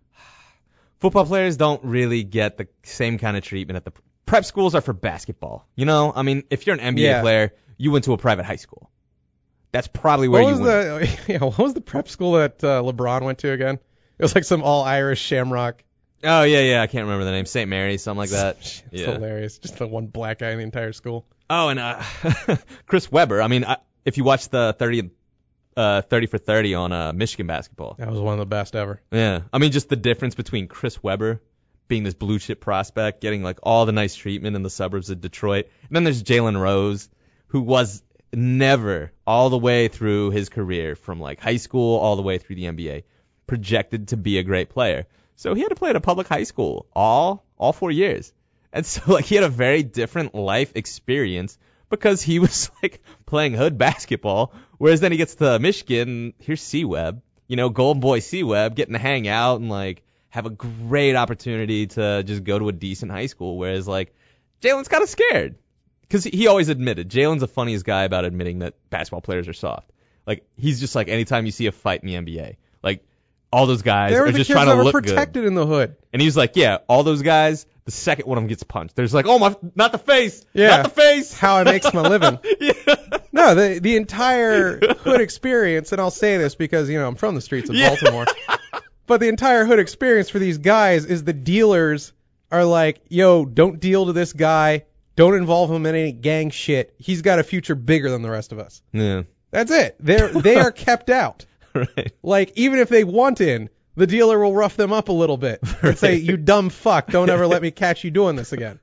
Speaker 3: Football players don't really get the same kind of treatment at the prep schools are for basketball. You know, I mean, if you're an N B A
Speaker 1: Yeah.
Speaker 3: player, you went to a private high school. That's probably where
Speaker 1: What
Speaker 3: you
Speaker 1: was
Speaker 3: went.
Speaker 1: the yeah, what was the prep school that uh, LeBron went to again? It was like some all Irish shamrock.
Speaker 3: Oh yeah, yeah, I can't remember the name. Saint Mary's, something like that.
Speaker 1: It's
Speaker 3: Yeah.
Speaker 1: hilarious. Just the one black guy in the entire school.
Speaker 3: Oh, and uh, Chris Webber. I mean, I, if you watch the thirty, uh, thirty for thirty on uh, Michigan basketball,
Speaker 1: That was one of the best ever.
Speaker 3: yeah. I mean, just the difference between Chris Webber being this blue chip prospect, getting like all the nice treatment in the suburbs of Detroit, and then there's Jalen Rose, who was never all the way through his career from like high school all the way through the N B A projected to be a great player. So he had to play at a public high school all all four years. And so like he had a very different life experience because he was like playing hood basketball, whereas then he gets to Michigan, here's C-Web, you know, Golden Boy C-Web, getting to hang out and like have a great opportunity to just go to a decent high school, whereas like Jalen's kind of scared. Because he always admitted, Jalen's the funniest guy about admitting that basketball players are soft. Like, he's just like, anytime you see a fight in the N B A, like, all those guys
Speaker 1: They
Speaker 3: are
Speaker 1: were the
Speaker 3: just
Speaker 1: kids
Speaker 3: trying
Speaker 1: that
Speaker 3: to
Speaker 1: were
Speaker 3: look
Speaker 1: protected
Speaker 3: good.
Speaker 1: in the hood.
Speaker 3: And he was like, yeah, all those guys, the second one of them gets punched, there's like, oh my, not the face,
Speaker 1: Yeah.
Speaker 3: not the face.
Speaker 1: How I makes my living.
Speaker 3: Yeah.
Speaker 1: No, the the entire hood experience, and I'll say this because, you know, I'm from the streets of
Speaker 3: Yeah.
Speaker 1: Baltimore, but the entire hood experience for these guys is the dealers are like, yo, don't deal to this guy. Don't involve him in any gang shit. He's got a future bigger than the rest of us.
Speaker 3: Yeah,
Speaker 1: That's it. They're they are kept out.
Speaker 3: right.
Speaker 1: Like, even if they want in, the dealer will rough them up a little bit and say, you dumb fuck, don't ever let me catch you doing this again.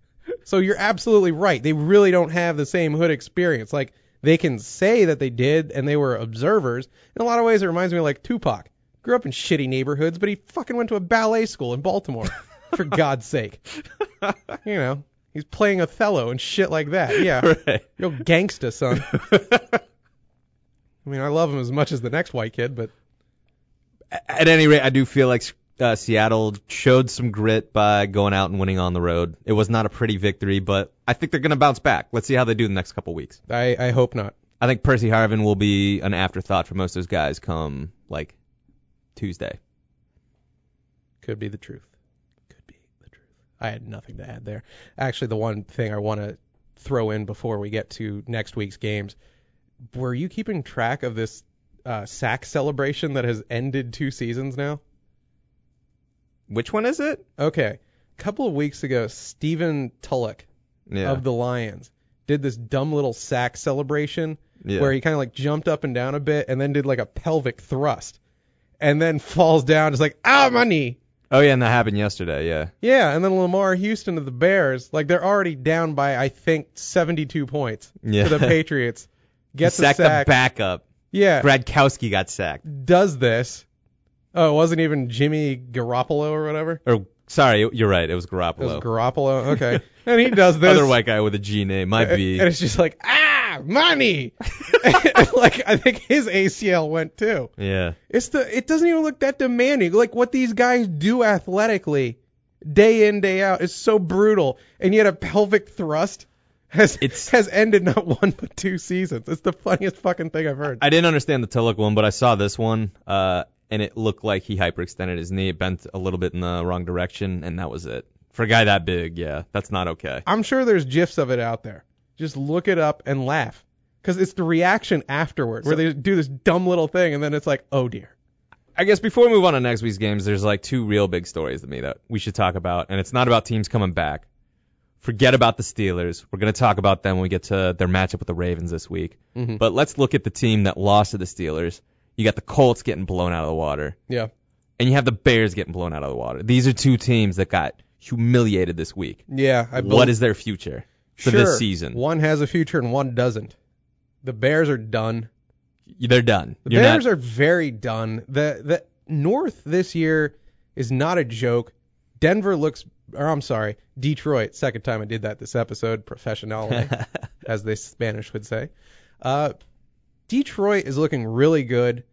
Speaker 1: So you're absolutely right. They really don't have the same hood experience. Like, they can say that they did and they were observers. In a lot of ways, it reminds me of like Tupac. Grew up in shitty neighborhoods, but he fucking went to a ballet school in Baltimore. For God's sake. You know, he's playing Othello and shit like that. Yeah.
Speaker 3: Right.
Speaker 1: Yo, gangsta, son. I mean, I love him as much as the next white kid, but
Speaker 3: At any rate, I do feel like uh, Seattle showed some grit by going out and winning on the road. It was not a pretty victory, but I think they're going to bounce back. Let's see how they do the next couple weeks.
Speaker 1: I, I hope not.
Speaker 3: I think Percy Harvin will be an afterthought for most of those guys come, like, Tuesday.
Speaker 1: Could be the truth. Could be the truth. I had nothing to add there. Actually, the one thing I want to throw in before we get to next week's games, were you keeping track of this uh, sack celebration that has ended two seasons now?
Speaker 3: Which one is it?
Speaker 1: Okay. A couple of weeks ago, Stephen Tulloch
Speaker 3: Yeah.
Speaker 1: of the Lions did this dumb little sack celebration
Speaker 3: yeah.
Speaker 1: where he kind of like jumped up and down a bit and then did like a pelvic thrust and then falls down just like, ah, my knee.
Speaker 3: Oh, yeah, and that happened yesterday, yeah.
Speaker 1: Yeah, and then Lamar Houston of the Bears, like they're already down by, I think, seventy-two points
Speaker 3: Yeah.
Speaker 1: to the Patriots. Gets
Speaker 3: he sacked
Speaker 1: a sack.
Speaker 3: the backup.
Speaker 1: Yeah.
Speaker 3: Gradkowski got sacked.
Speaker 1: Does this. Oh, it wasn't even Jimmy Garoppolo or whatever?
Speaker 3: Or sorry, you're right. It was
Speaker 1: It
Speaker 3: Garoppolo.
Speaker 1: was Garoppolo. Okay. And he does this.
Speaker 3: Other white guy with a G name might be.
Speaker 1: And it's just like, ah, money. Like, I think his A C L went too.
Speaker 3: Yeah.
Speaker 1: It's the. It doesn't even look that demanding. Like what these guys do athletically, day in, day out, is so brutal. And yet a pelvic thrust has
Speaker 3: It's-
Speaker 1: has ended not one but two seasons. It's the funniest fucking thing I've heard.
Speaker 3: I didn't understand the Tillich one, but I saw this one, uh, and it looked like he hyperextended his knee. It bent a little bit in the wrong direction, and that was it. For a guy that big, yeah, that's not okay.
Speaker 1: I'm sure there's gifs of it out there. Just look it up and laugh. Because it's the reaction afterward where
Speaker 3: So-
Speaker 1: they do this dumb little thing and then it's like, oh dear.
Speaker 3: I guess before we move on to next week's games, there's like two real big stories to me that we should talk about, and it's not about teams coming back. Forget about the Steelers. We're going to talk about them when we get to their matchup with the Ravens this week.
Speaker 1: Mhm.
Speaker 3: But let's look at the team that lost to the Steelers. You got the Colts getting blown out of the water,
Speaker 1: Yeah.
Speaker 3: and you have the Bears getting blown out of the water. These are two teams that got humiliated this week.
Speaker 1: Yeah. I
Speaker 3: What is their future for
Speaker 1: sure,
Speaker 3: this season?
Speaker 1: One has a future and one doesn't. The Bears are done.
Speaker 3: They're done.
Speaker 1: The
Speaker 3: You're
Speaker 1: Bears
Speaker 3: not,
Speaker 1: are very done. The the North this year is not a joke. Denver looks, or I'm sorry, Detroit. Second time I did that this episode, professional, as the Spanish would say. Uh, Detroit is looking really good,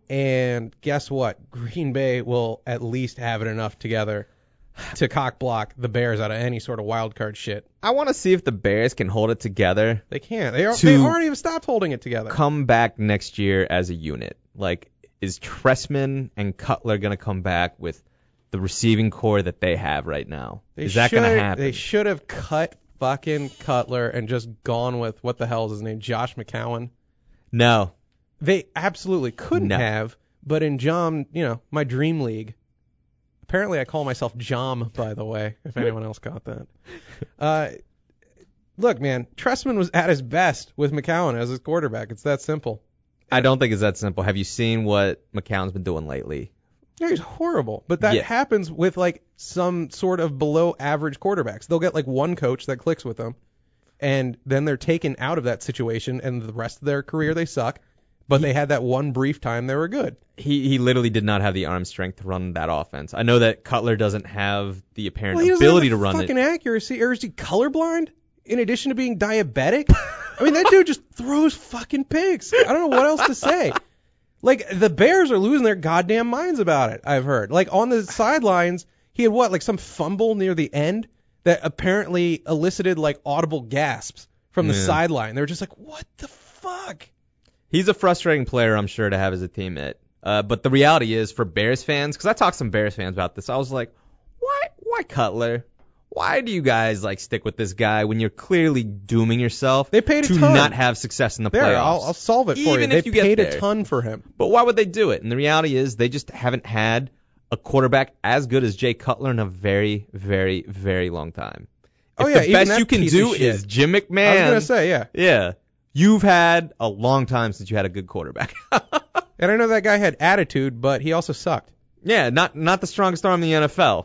Speaker 1: and guess what? Green Bay will at least have it enough together to cock block the Bears out of any sort of wild card shit.
Speaker 3: I want to see if the Bears can hold it together,
Speaker 1: They can't. They are.
Speaker 3: To-
Speaker 1: They already have stopped holding it together.
Speaker 3: come back next year as a unit. Like, is Tressman and Cutler going to come back with the receiving core that they have right now?
Speaker 1: They
Speaker 3: Is that going to
Speaker 1: should-
Speaker 3: happen?
Speaker 1: They should have cut fucking Cutler and just gone with, what the hell is his name, Josh McCown.
Speaker 3: No.
Speaker 1: They absolutely couldn't
Speaker 3: No.
Speaker 1: have, but in John, you know, my dream league. Apparently I call myself Jom, by the way, if anyone else got that. Uh, look, man, Tressman was at his best with McCown as his quarterback. It's that simple.
Speaker 3: I don't think it's that simple. Have you seen what McCown's been doing lately?
Speaker 1: Yeah, he's horrible. But that
Speaker 3: Yeah.
Speaker 1: happens with, like, some sort of below average quarterbacks. They'll get, like, one coach that clicks with them, and then they're taken out of that situation, and the rest of their career they suck. But they had that one brief time they were good.
Speaker 3: He he literally did not have the arm strength to run that offense. I know that Cutler doesn't have the apparent
Speaker 1: Well, he doesn't
Speaker 3: ability
Speaker 1: have
Speaker 3: to
Speaker 1: the
Speaker 3: run
Speaker 1: fucking
Speaker 3: it.
Speaker 1: accuracy, or is he colorblind? In addition to being diabetic, I mean that dude just throws fucking picks. I don't know what else to say. Like the Bears are losing their goddamn minds about it. I've heard. Like on the sidelines, he had what, like some fumble near the end that apparently elicited like audible gasps from the
Speaker 3: Yeah.
Speaker 1: sideline. They were just like, "What the fuck?"
Speaker 3: He's a frustrating player, I'm sure, to have as a teammate. Uh, but the reality is, for Bears fans, because I talked to some Bears fans about this, I was like, why, why Cutler? Why do you guys like stick with this guy when you're clearly dooming yourself
Speaker 1: They paid a
Speaker 3: to
Speaker 1: ton.
Speaker 3: not have success in the
Speaker 1: There,
Speaker 3: playoffs?
Speaker 1: I'll, I'll solve it for
Speaker 3: Even
Speaker 1: you.
Speaker 3: if
Speaker 1: They
Speaker 3: you get
Speaker 1: paid
Speaker 3: there.
Speaker 1: a ton for him.
Speaker 3: But why would they do it? And the reality is, they just haven't had a quarterback as good as Jay Cutler in a very, very, very long time.
Speaker 1: Oh,
Speaker 3: If
Speaker 1: yeah,
Speaker 3: the
Speaker 1: even
Speaker 3: best
Speaker 1: that
Speaker 3: you can
Speaker 1: piece
Speaker 3: do
Speaker 1: of shit.
Speaker 3: is Jim McMahon.
Speaker 1: I was gonna say, yeah.
Speaker 3: Yeah. You've had a long time since you had a good quarterback.
Speaker 1: And I know that guy had attitude, but he also sucked.
Speaker 3: Yeah, not not the strongest arm in the N F L.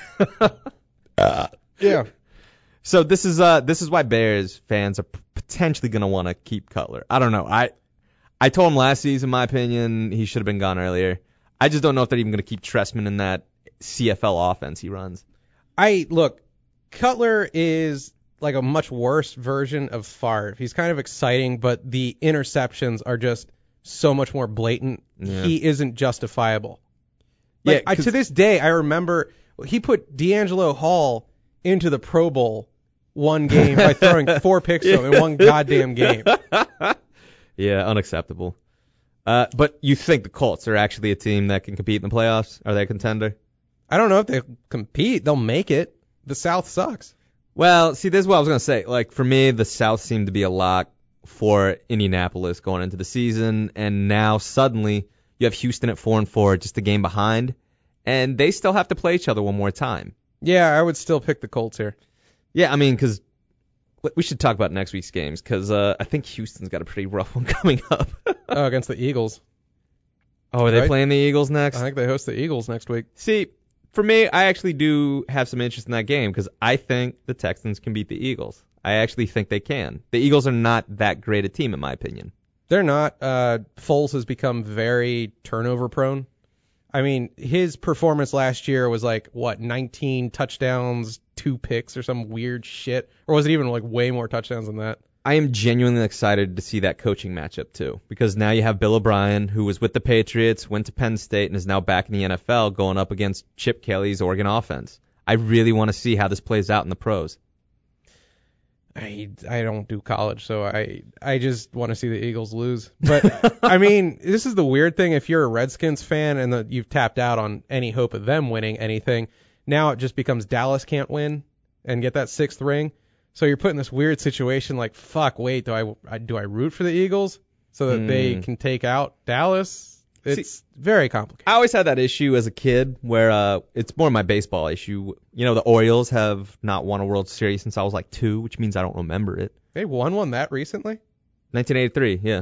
Speaker 1: Yeah.
Speaker 3: So this is uh this is why Bears fans are p- potentially going to want to keep Cutler. I don't know. I I told him last season, in my opinion, he should have been gone earlier. I just don't know if they're even going to keep Tressman in that C F L offense he runs.
Speaker 1: I look, Cutler is like a much worse version of Favre. He's kind of exciting, but the interceptions are just so much more blatant.
Speaker 3: Yeah.
Speaker 1: He isn't justifiable. Like,
Speaker 3: Yeah,
Speaker 1: I,
Speaker 3: 'cause-
Speaker 1: to this day, I remember he put D'Angelo Hall into the Pro Bowl one game by throwing four picks to him in one goddamn game.
Speaker 3: Yeah, unacceptable. Uh, but you think the Colts are actually a team that can compete in the playoffs? Are they a contender?
Speaker 1: I don't know if they compete. They'll make it. The South sucks.
Speaker 3: Well, see, this is what I was going to say. Like, for me, the South seemed to be a lock for Indianapolis going into the season, and now suddenly you have Houston at four and four, just a game behind, and they still have to play each other one more time.
Speaker 1: Yeah, I would still pick the Colts here.
Speaker 3: Yeah, I mean, because we should talk about next week's games, because uh, I think Houston's got a pretty rough one coming up.
Speaker 1: Oh, against the Eagles.
Speaker 3: Oh, are they
Speaker 1: Right?
Speaker 3: playing the Eagles
Speaker 1: I
Speaker 3: next?
Speaker 1: think they host the Eagles next week.
Speaker 3: See, for me, I actually do have some interest in that game because I think the Texans can beat the Eagles. I actually think they can. The Eagles are not that great a team, in my opinion.
Speaker 1: They're not. Uh, Foles has become very turnover prone. I mean, his performance last year was like, what, nineteen touchdowns, two picks or some weird shit? Or was it even like way more touchdowns than that?
Speaker 2: I am genuinely excited to see that coaching matchup too, because now you have Bill O'Brien, who was with the Patriots, went to Penn State, and is now back in the N F L going up against Chip Kelly's Oregon offense. I really want to see how this plays out in the pros.
Speaker 1: I, I don't do college, so I I just want to see the Eagles lose. But, I mean, this is the weird thing. If you're a Redskins fan and the, you've tapped out on any hope of them winning anything, now it just becomes Dallas can't win and get that sixth ring. So you're put in this weird situation like, fuck, wait, do I, I do I root for the Eagles so that mm. they can take out Dallas? It's See, very complicated.
Speaker 2: I always had that issue as a kid where uh, it's more my baseball issue. You know, the Orioles have not won a World Series since I was like two, which means I don't remember it.
Speaker 1: They won one that recently?
Speaker 2: nineteen eighty-three, yeah.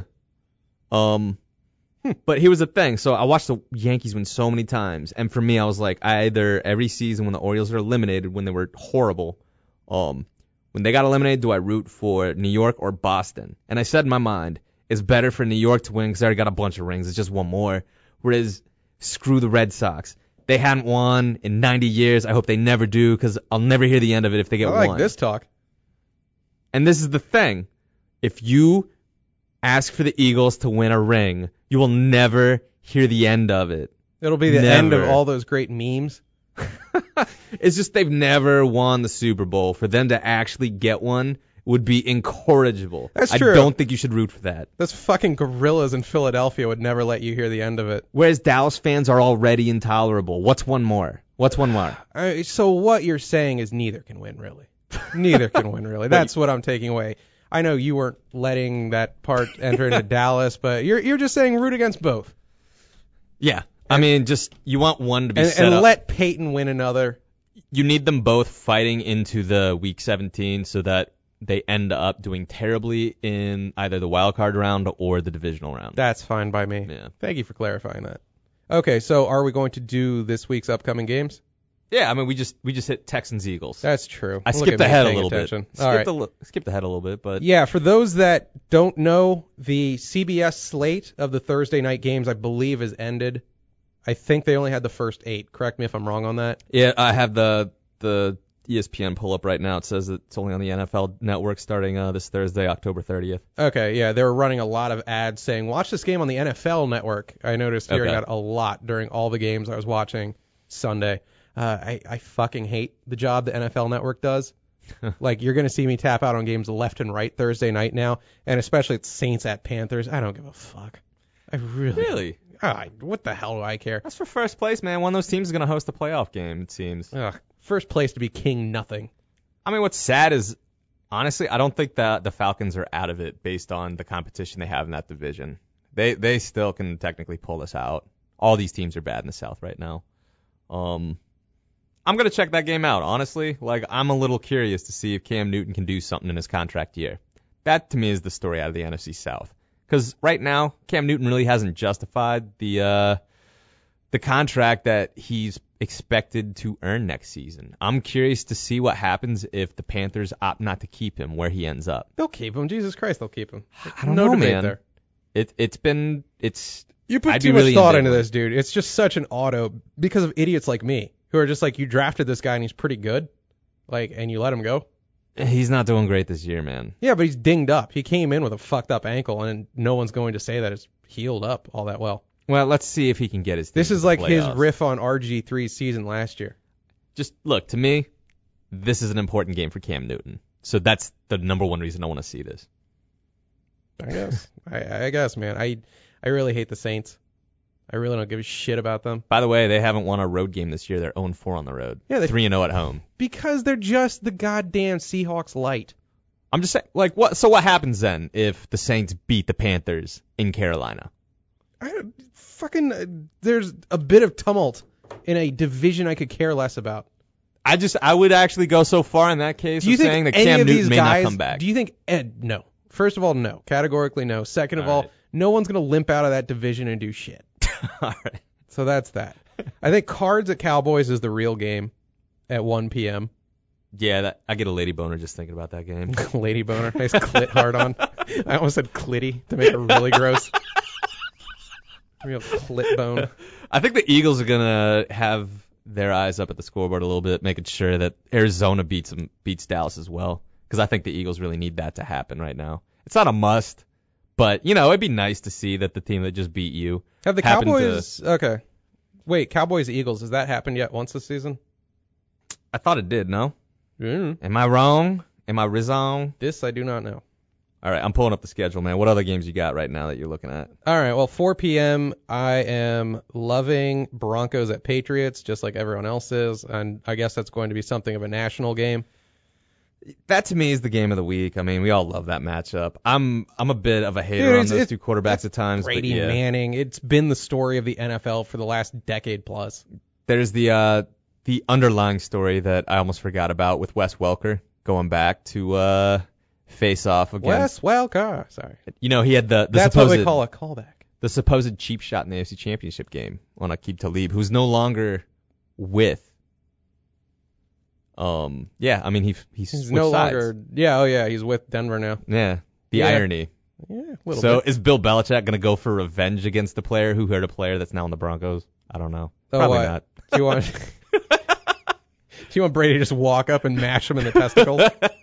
Speaker 2: Um, hmm. But here was the thing. So I watched the Yankees win so many times, and for me, I was like, I either every season when the Orioles are eliminated, when they were horrible, um, when they got eliminated, do I root for New York or Boston? And I said in my mind, it's better for New York to win because they already got a bunch of rings. It's just one more. Whereas, screw the Red Sox. They hadn't won in ninety years. I hope they never do because I'll never hear the end of it if they get
Speaker 1: I
Speaker 2: one.
Speaker 1: like this talk.
Speaker 2: And this is the thing. If you ask for the Eagles to win a ring, you will never hear the end of it.
Speaker 1: It'll be the
Speaker 2: never.
Speaker 1: end of all those great memes.
Speaker 2: It's just they've never won the Super Bowl. For them to actually get one would be incorrigible.
Speaker 1: That's true.
Speaker 2: I don't think you should root for that.
Speaker 1: Those fucking gorillas in Philadelphia would never let you hear the end of it.
Speaker 2: Whereas Dallas fans are already intolerable. What's one more? What's one more?
Speaker 1: Uh, so what you're saying is neither can win, really. Neither can win, really. That's what I'm taking away. I know you weren't letting that part enter into Dallas, but you're you're just saying root against both.
Speaker 2: Yeah. I mean, just you want one to be
Speaker 1: and,
Speaker 2: set
Speaker 1: and
Speaker 2: up.
Speaker 1: let Peyton win another.
Speaker 2: You need them both fighting into the Week seventeen so that they end up doing terribly in either the wild card round or the divisional round.
Speaker 1: That's fine by me.
Speaker 2: Yeah.
Speaker 1: Thank you for clarifying that. Okay, so are we going to do this week's upcoming games?
Speaker 2: Yeah, I mean, we just we just hit Texans Eagles.
Speaker 1: That's true.
Speaker 2: I
Speaker 1: Look
Speaker 2: skipped
Speaker 1: at me
Speaker 2: ahead a
Speaker 1: paying
Speaker 2: little
Speaker 1: attention.
Speaker 2: bit.
Speaker 1: All
Speaker 2: Skipped,
Speaker 1: right.
Speaker 2: a, skipped ahead a little bit, but
Speaker 1: yeah, for those that don't know, the C B S slate of the Thursday night games, I believe, is ended. I think they only had the first eight. Correct me if I'm wrong on that.
Speaker 2: Yeah, I have the the E S P N pull up right now. It says it's only on the N F L Network starting uh, this Thursday, October thirtieth.
Speaker 1: Okay, yeah, they were running a lot of ads saying, watch this game on the N F L Network. I noticed hearing
Speaker 2: Okay.
Speaker 1: that a lot during all the games I was watching Sunday. Uh, I, I fucking hate the job the N F L Network does. Like, you're going to see me tap out on games left and right Thursday night now, and especially it's Saints at Panthers. I don't give a fuck. I really...
Speaker 2: Really?
Speaker 1: Ah, what the hell do I care?
Speaker 2: That's for first place, man. One of those teams is going to host a playoff game, it seems.
Speaker 1: Ugh, first place to be king nothing.
Speaker 2: I mean, what's sad is, honestly, I don't think that the Falcons are out of it based on the competition they have in that division. They they still can technically pull this out. All these teams are bad in the South right now. Um, I'm going to check that game out, honestly. Like, I'm a little curious to see if Cam Newton can do something in his contract year. That, to me, is the story out of the N F C South. Because right now, Cam Newton really hasn't justified the uh, the contract that he's expected to earn next season. I'm curious to see what happens if the Panthers opt not to keep him, where he ends up.
Speaker 1: They'll keep him. Jesus Christ, they'll keep him.
Speaker 2: I don't
Speaker 1: no
Speaker 2: know,
Speaker 1: debate
Speaker 2: man.
Speaker 1: there.
Speaker 2: It it's been it's.
Speaker 1: You put
Speaker 2: I'd
Speaker 1: too
Speaker 2: be
Speaker 1: much
Speaker 2: really
Speaker 1: thought into
Speaker 2: indifferent.
Speaker 1: this, dude. It's just such an auto because of idiots like me who are just like, you drafted this guy and he's pretty good, like, and you let him go.
Speaker 2: He's not doing great this year, man.
Speaker 1: Yeah, but he's dinged up. He came in with a fucked up ankle, and no one's going to say that it's healed up all that well.
Speaker 2: Well, let's see if he can get his.
Speaker 1: This
Speaker 2: team
Speaker 1: is
Speaker 2: to the
Speaker 1: like his
Speaker 2: playoffs.
Speaker 1: riff on R G three's season last year.
Speaker 2: Just look, to me, this is an important game for Cam Newton. So that's the number one reason I want to see this.
Speaker 1: I guess. I, I guess, man. I I really hate the Saints. I really don't give a shit about them.
Speaker 2: By the way, they haven't won a road game this year. They're oh and four on the road.
Speaker 1: Yeah, they-
Speaker 2: three and oh at home.
Speaker 1: Because they're just the goddamn Seahawks light.
Speaker 2: I'm just saying, like, what? So what happens then if the Saints beat the Panthers in Carolina?
Speaker 1: I, fucking, uh, there's a bit of tumult in a division I could care less about.
Speaker 2: I just, I would actually go so far in that case
Speaker 1: Do you
Speaker 2: of
Speaker 1: think
Speaker 2: saying that
Speaker 1: any
Speaker 2: Cam
Speaker 1: of
Speaker 2: Newton
Speaker 1: these
Speaker 2: may
Speaker 1: guys,
Speaker 2: not come back.
Speaker 1: Do you think, Ed, no. First of all, no. Categorically, no. Second of
Speaker 2: All
Speaker 1: all,
Speaker 2: right.
Speaker 1: no one's going to limp out of that division and do shit.
Speaker 2: All right.
Speaker 1: So that's that. I think Cards at Cowboys is the real game at one p.m.
Speaker 3: Yeah, that, I get a lady boner just thinking about that game.
Speaker 1: Lady boner. Nice clit hard on. I almost said clitty to make it really gross. Real clit bone.
Speaker 3: I think the Eagles are going to have their eyes up at the scoreboard a little bit, making sure that Arizona beats them, beats Dallas as well, because I think the Eagles really need that to happen right now. It's not a must, but, you know, it'd be nice to see that the team that just beat you
Speaker 1: Have the
Speaker 3: happened
Speaker 1: Cowboys... To, okay. Wait, Cowboys-Eagles, has that happened yet once this season?
Speaker 3: I thought it did, no?
Speaker 1: Mm.
Speaker 3: Am I wrong? Am I wrong?
Speaker 1: This I do not know.
Speaker 3: All right, I'm pulling up the schedule, man. What other games you got right now that you're looking at?
Speaker 1: All right, well, four p.m., I am loving Broncos at Patriots, just like everyone else is, and I guess that's going to be something of a national game.
Speaker 3: That, to me, is the game of the week. I mean, we all love that matchup. I'm I'm a bit of a hater
Speaker 1: Dude,
Speaker 3: on
Speaker 1: it's-
Speaker 3: those
Speaker 1: it's-
Speaker 3: two quarterbacks at times.
Speaker 1: Brady
Speaker 3: but yeah.
Speaker 1: Manning, it's been the story of the N F L for the last decade plus.
Speaker 3: There's the uh, the underlying story that I almost forgot about with Wes Welker going back to uh, face off against.
Speaker 1: Wes Welker, sorry.
Speaker 3: You know, he had the, the
Speaker 1: That's
Speaker 3: supposed
Speaker 1: what we call a callback.
Speaker 3: the supposed cheap shot in the A F C Championship game on Aqib Talib, who's no longer with. Um. Yeah. I mean, he he's,
Speaker 1: He's
Speaker 3: switched
Speaker 1: no
Speaker 3: sides.
Speaker 1: longer, yeah, oh yeah, he's with Denver now.
Speaker 3: Yeah. The
Speaker 1: Yeah.
Speaker 3: irony.
Speaker 1: Yeah, a little
Speaker 3: So
Speaker 1: bit.
Speaker 3: is Bill Belichick going to go for revenge against the player who hurt a player that's now in the Broncos? I don't know.
Speaker 1: Oh,
Speaker 3: Probably
Speaker 1: what?
Speaker 3: not.
Speaker 1: Do you want? Do you want Brady to just walk up and mash him in the testicles?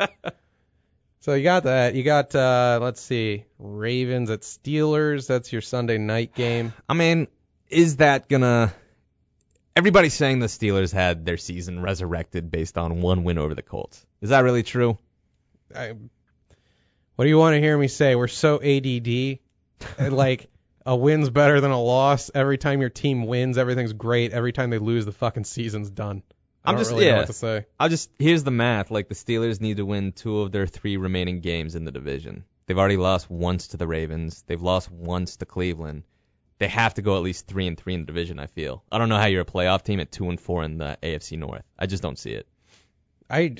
Speaker 1: So you got that. You got, uh, let's see, Ravens at Steelers. That's your Sunday night game.
Speaker 3: I mean, is that gonna? Everybody's saying the Steelers had their season resurrected based on one win over the Colts. Is that really true?
Speaker 1: I, what do you want to hear me say? We're so A D D. Like, a win's better than a loss. Every time your team wins, everything's great. Every time they lose, the fucking season's done. I
Speaker 3: I'm
Speaker 1: don't
Speaker 3: just
Speaker 1: really
Speaker 3: yeah.
Speaker 1: know what to say.
Speaker 3: I'll just here's the math. Like the Steelers need to win two of their three remaining games in the division. They've already lost once to the Ravens. They've lost once to Cleveland. They have to go at least three and three in the division. I feel. I don't know how you're a playoff team at two and four in the A F C North. I just don't see it.
Speaker 1: I,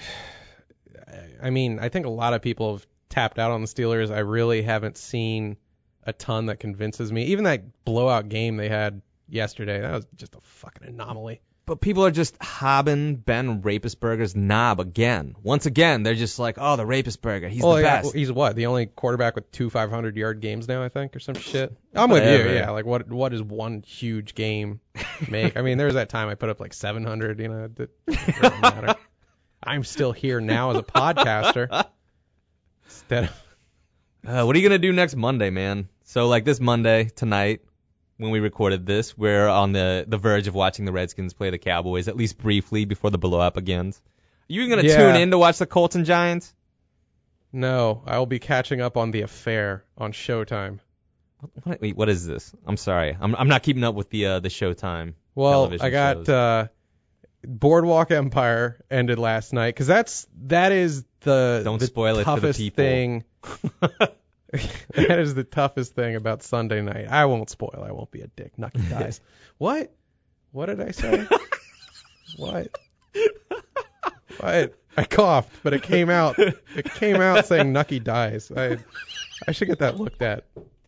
Speaker 1: I mean, I think a lot of people have tapped out on the Steelers. I really haven't seen a ton that convinces me. Even that blowout game they had yesterday, that was just a fucking anomaly.
Speaker 3: But people are just hobbing Ben Roethlisberger's knob again. Once again, they're just like, oh, the Roethlisberger, he's
Speaker 1: well,
Speaker 3: the
Speaker 1: yeah,
Speaker 3: best.
Speaker 1: he's what? The only quarterback with two five hundred yard games now, I think, or some shit. I'm with
Speaker 3: Whatever.
Speaker 1: you, yeah. Like, what what does one huge game make? I mean, there was that time I put up like seven hundred, you know, it doesn't matter. I'm still here now as a podcaster. Instead of,
Speaker 3: Uh, what are you going to do next Monday, man? So, like this Monday, tonight, when we recorded this, we're on the, the verge of watching the Redskins play the Cowboys, at least briefly, before the blow-up begins. Are you going to
Speaker 1: Yeah.
Speaker 3: tune in to watch the Colts and Giants?
Speaker 1: no, I will be catching up on The Affair on Showtime.
Speaker 3: What, wait, what is this? I'm sorry. I'm I'm not keeping up with the uh, the Showtime
Speaker 1: Well,
Speaker 3: television
Speaker 1: I got
Speaker 3: shows.
Speaker 1: uh, Boardwalk Empire ended last night because that's that is the
Speaker 3: Don't
Speaker 1: the
Speaker 3: spoil it for the
Speaker 1: toughest
Speaker 3: people.
Speaker 1: thing. That is the toughest thing about Sunday night. I won't spoil. I won't be a dick. Nucky dies. What? What did I say? What? What? I coughed, but it came out. It came out saying Nucky dies. I I should get that looked at.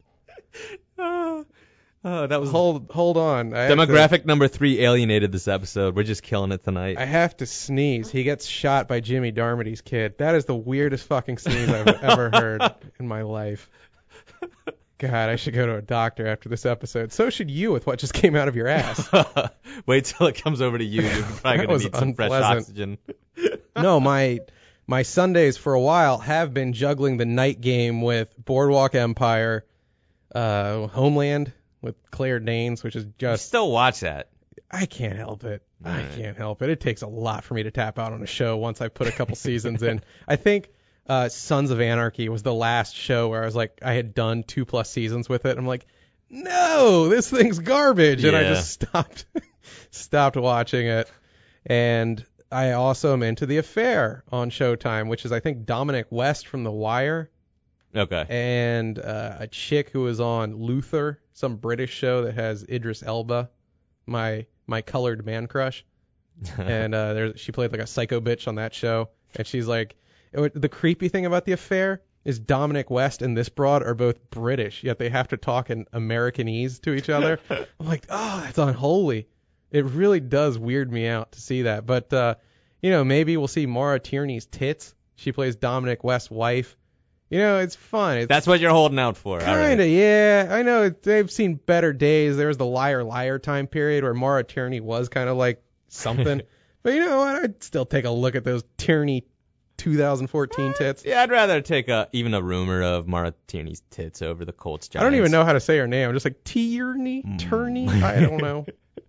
Speaker 3: Oh, that was
Speaker 1: Hold hold on. I have to-
Speaker 3: demographic number three alienated this episode. We're just killing it tonight.
Speaker 1: I have to sneeze. He gets shot by Jimmy Darmody's kid. That is the weirdest fucking sneeze I've ever heard in my life. God, I should go to a doctor after this episode. So should you with what just came out of your ass.
Speaker 3: Wait till it comes over to you. You're probably
Speaker 1: That
Speaker 3: going
Speaker 1: was
Speaker 3: to need some fresh
Speaker 1: unpleasant.
Speaker 3: oxygen.
Speaker 1: No, my my Sundays for a while have been juggling the night game with Boardwalk Empire, uh, Homeland with Claire Danes, which is
Speaker 3: I
Speaker 1: just
Speaker 3: still watch that.
Speaker 1: I can't help it. I
Speaker 3: Alright.
Speaker 1: can't help it. It takes a lot for me to tap out on a show once I put a couple seasons in. I think uh, Sons of Anarchy was the last show where I was like, I had done two plus seasons with it. I'm like, no, this thing's garbage, and I
Speaker 3: Yeah.
Speaker 1: just stopped stopped watching it. And I also am into The Affair on Showtime, which is I think Dominic West from The Wire
Speaker 3: Okay.
Speaker 1: and uh, a chick who was on Luther, some British show that has Idris Elba, my my colored man crush, and uh, there's she played like a psycho bitch on that show, and she's like, it, wa- the creepy thing about The Affair is Dominic West and this broad are both British, yet they have to talk in Americanese to each other. I'm like, oh, that's unholy. It really does weird me out to see that, but uh, You know, maybe we'll see Maura Tierney's tits. She plays Dominic West's wife. You know, it's fun. It's
Speaker 3: That's what you're holding out for.
Speaker 1: kind of, yeah. I know it, they've seen better days. There was the liar liar time period where Maura Tierney was kind of like something. But you know what? I'd still take a look at those Tierney two thousand fourteen tits.
Speaker 3: Yeah, I'd rather take a even a rumor of Maura Tierney's tits over the Colts Giants.
Speaker 1: I don't even know how to say her name. I'm just like Tierney, Tierney. I don't know.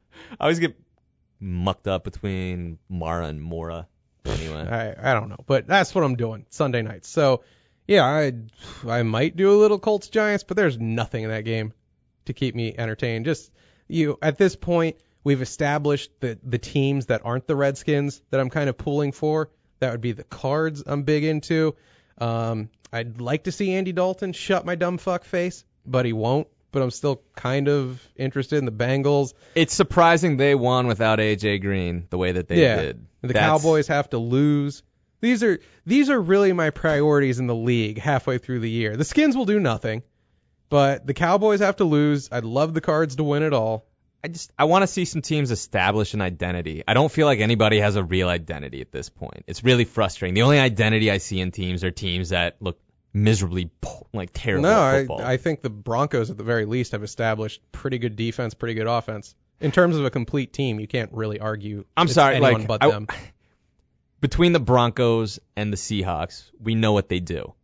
Speaker 3: I always get mucked up between Mara and Mora. Anyway,
Speaker 1: I I don't know, but that's what I'm doing Sunday nights. So yeah, I I might do a little Colts Giants, but there's nothing in that game to keep me entertained. Just you at this point, we've established the the teams that aren't the Redskins that I'm kind of pulling for. That would be the Cards I'm big into. Um, I'd like to see Andy Dalton shut my dumb fuck face, but he won't. But I'm still kind of interested in the Bengals.
Speaker 3: it's surprising they won without A J Green the way that they
Speaker 1: yeah,
Speaker 3: did.
Speaker 1: the
Speaker 3: That's-
Speaker 1: Cowboys have to lose. These are these are really my priorities in the league halfway through the year. The Skins will do nothing, but the Cowboys have to lose. I'd love the Cards to win it all.
Speaker 3: I just I want to see some teams establish an identity. I don't feel like anybody has a real identity at this point. It's really frustrating. The only identity I see in teams are teams that look miserably like terrible
Speaker 1: No,
Speaker 3: at
Speaker 1: I,
Speaker 3: football.
Speaker 1: I think the Broncos at the very least have established pretty good defense, pretty good offense. In terms of a complete team, you can't really argue.
Speaker 3: I'm
Speaker 1: it's
Speaker 3: sorry,
Speaker 1: anyone
Speaker 3: like
Speaker 1: but
Speaker 3: I-
Speaker 1: them.
Speaker 3: between the Broncos and the Seahawks, we know what they do.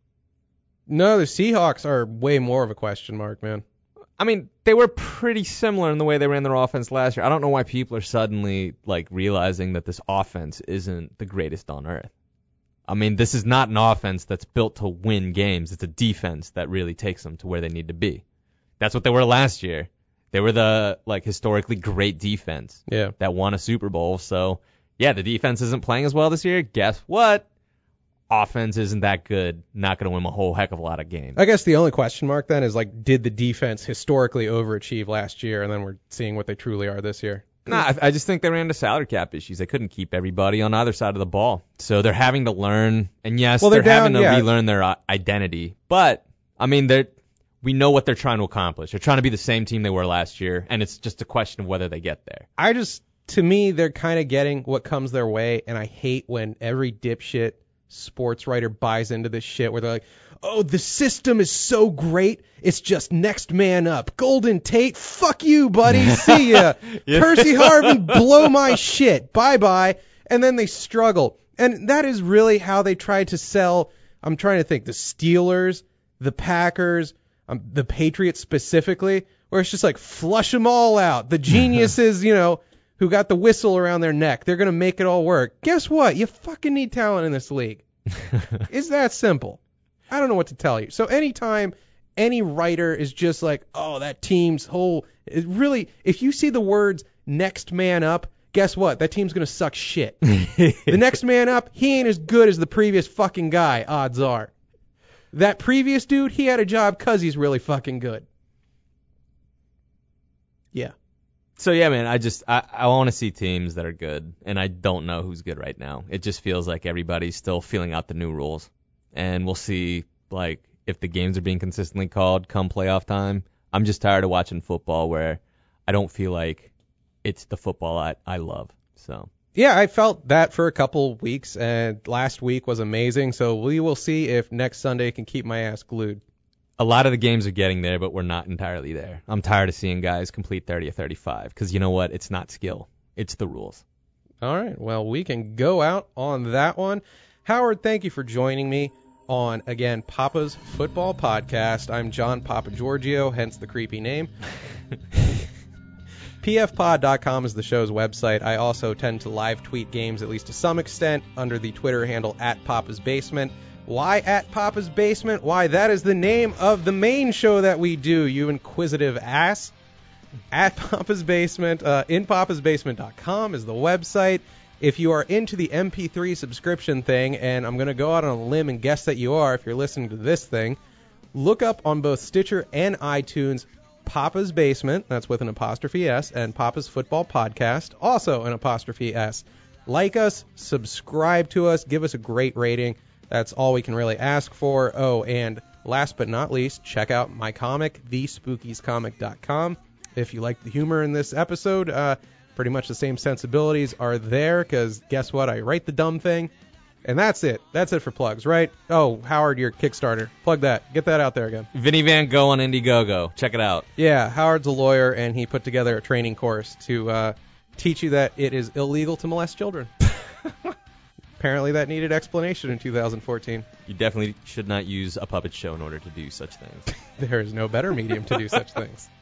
Speaker 1: No, the Seahawks are way more of a question mark, man.
Speaker 3: I mean, they were pretty similar in the way they ran their offense last year. I don't know why people are suddenly like realizing that this offense isn't the greatest on earth. I mean, this is not an offense that's built to win games. It's a defense that really takes them to where they need to be. That's what they were last year. They were the like historically great defense
Speaker 1: Yeah.
Speaker 3: that won a Super Bowl. So, yeah, the defense isn't playing as well this year. Guess what? Offense isn't that good. Not going to win a whole heck of a lot of games.
Speaker 1: I guess the only question mark then is like, did the defense historically overachieve last year, and then we're seeing what they truly are this year?
Speaker 3: Nah, I, I just think they ran into salary cap issues. They couldn't keep everybody on either side of the ball. So they're having to learn, and yes,
Speaker 1: Well,
Speaker 3: they're,
Speaker 1: they're
Speaker 3: having
Speaker 1: down-
Speaker 3: to
Speaker 1: yeah.
Speaker 3: relearn their uh, identity. But, I mean, they're we know what they're trying to accomplish. They're trying to be the same team they were last year, and it's just a question of whether they get there.
Speaker 1: I just, to me, they're kind of getting what comes their way, and I hate when every dipshit sports writer buys into this shit where they're like, oh, the system is so great, it's just next man up. Golden Tate, fuck you, buddy. See ya.
Speaker 3: Yeah.
Speaker 1: Percy Harvin, blow my shit. Bye-bye. And then they struggle. And that is really how they tried to sell, I'm trying to think, the Steelers, the Packers, um, the Patriots specifically, where it's just like, flush them all out. The geniuses, you know, who got the whistle around their neck, they're going to make it all work. Guess what? You fucking need talent in this league. It's that simple. I don't know what to tell you. So anytime any writer is just like, oh, that team's whole, it really, if you see the words next man up, guess what? That team's going to suck shit. The next man up, he ain't as good as the previous fucking guy, odds are. That previous dude, he had a job because he's really fucking good. Yeah.
Speaker 3: So, yeah, man, I just I, I want to see teams that are good, and I don't know who's good right now. It just feels like everybody's still feeling out the new rules. And we'll see, like, if the games are being consistently called come playoff time. I'm just tired of watching football where I don't feel like it's the football I, I love. So
Speaker 1: Yeah, I felt that for a couple weeks, and last week was amazing. So we will see if next Sunday can keep my ass glued.
Speaker 3: a lot of the games are getting there, but we're not entirely there. I'm tired of seeing guys complete thirty or thirty-five because you know what? It's not skill. It's the rules.
Speaker 1: All right, well, we can go out on that one. Howard, thank you for joining me on, again, Papa's Football Podcast. I'm John Papa Giorgio, hence the creepy name. P F pod dot com is the show's website. I also tend to live tweet games, at least to some extent, under the Twitter handle at Papa's Basement. Why at Papa's Basement? Why, that is the name of the main show that we do, you inquisitive ass. At Papa's Basement, uh, in papas basement dot com is the website. If you are into the M P three subscription thing, and I'm going to go out on a limb and guess that you are if you're listening to this thing, look up on both Stitcher and iTunes Papa's Basement, that's with an apostrophe S, and Papa's Football Podcast, also an apostrophe S. Like us, subscribe to us, give us a great rating. That's all we can really ask for. Oh, and last but not least, check out my comic, the spookies comic dot com. If you like the humor in this episode, uh, Pretty much the same sensibilities are there because guess what? I write the dumb thing. And that's it. That's it for plugs, right? Oh, Howard, your Kickstarter. Plug that. Get that out there again.
Speaker 3: Vinny Van Gogh on Indiegogo. Check it out.
Speaker 1: Yeah, Howard's a lawyer, and he put together a training course to uh, teach you that it is illegal to molest children. Apparently that needed explanation in two thousand fourteen.
Speaker 3: You definitely should not use a puppet show in order to do such things.
Speaker 1: There is no better medium to do such things.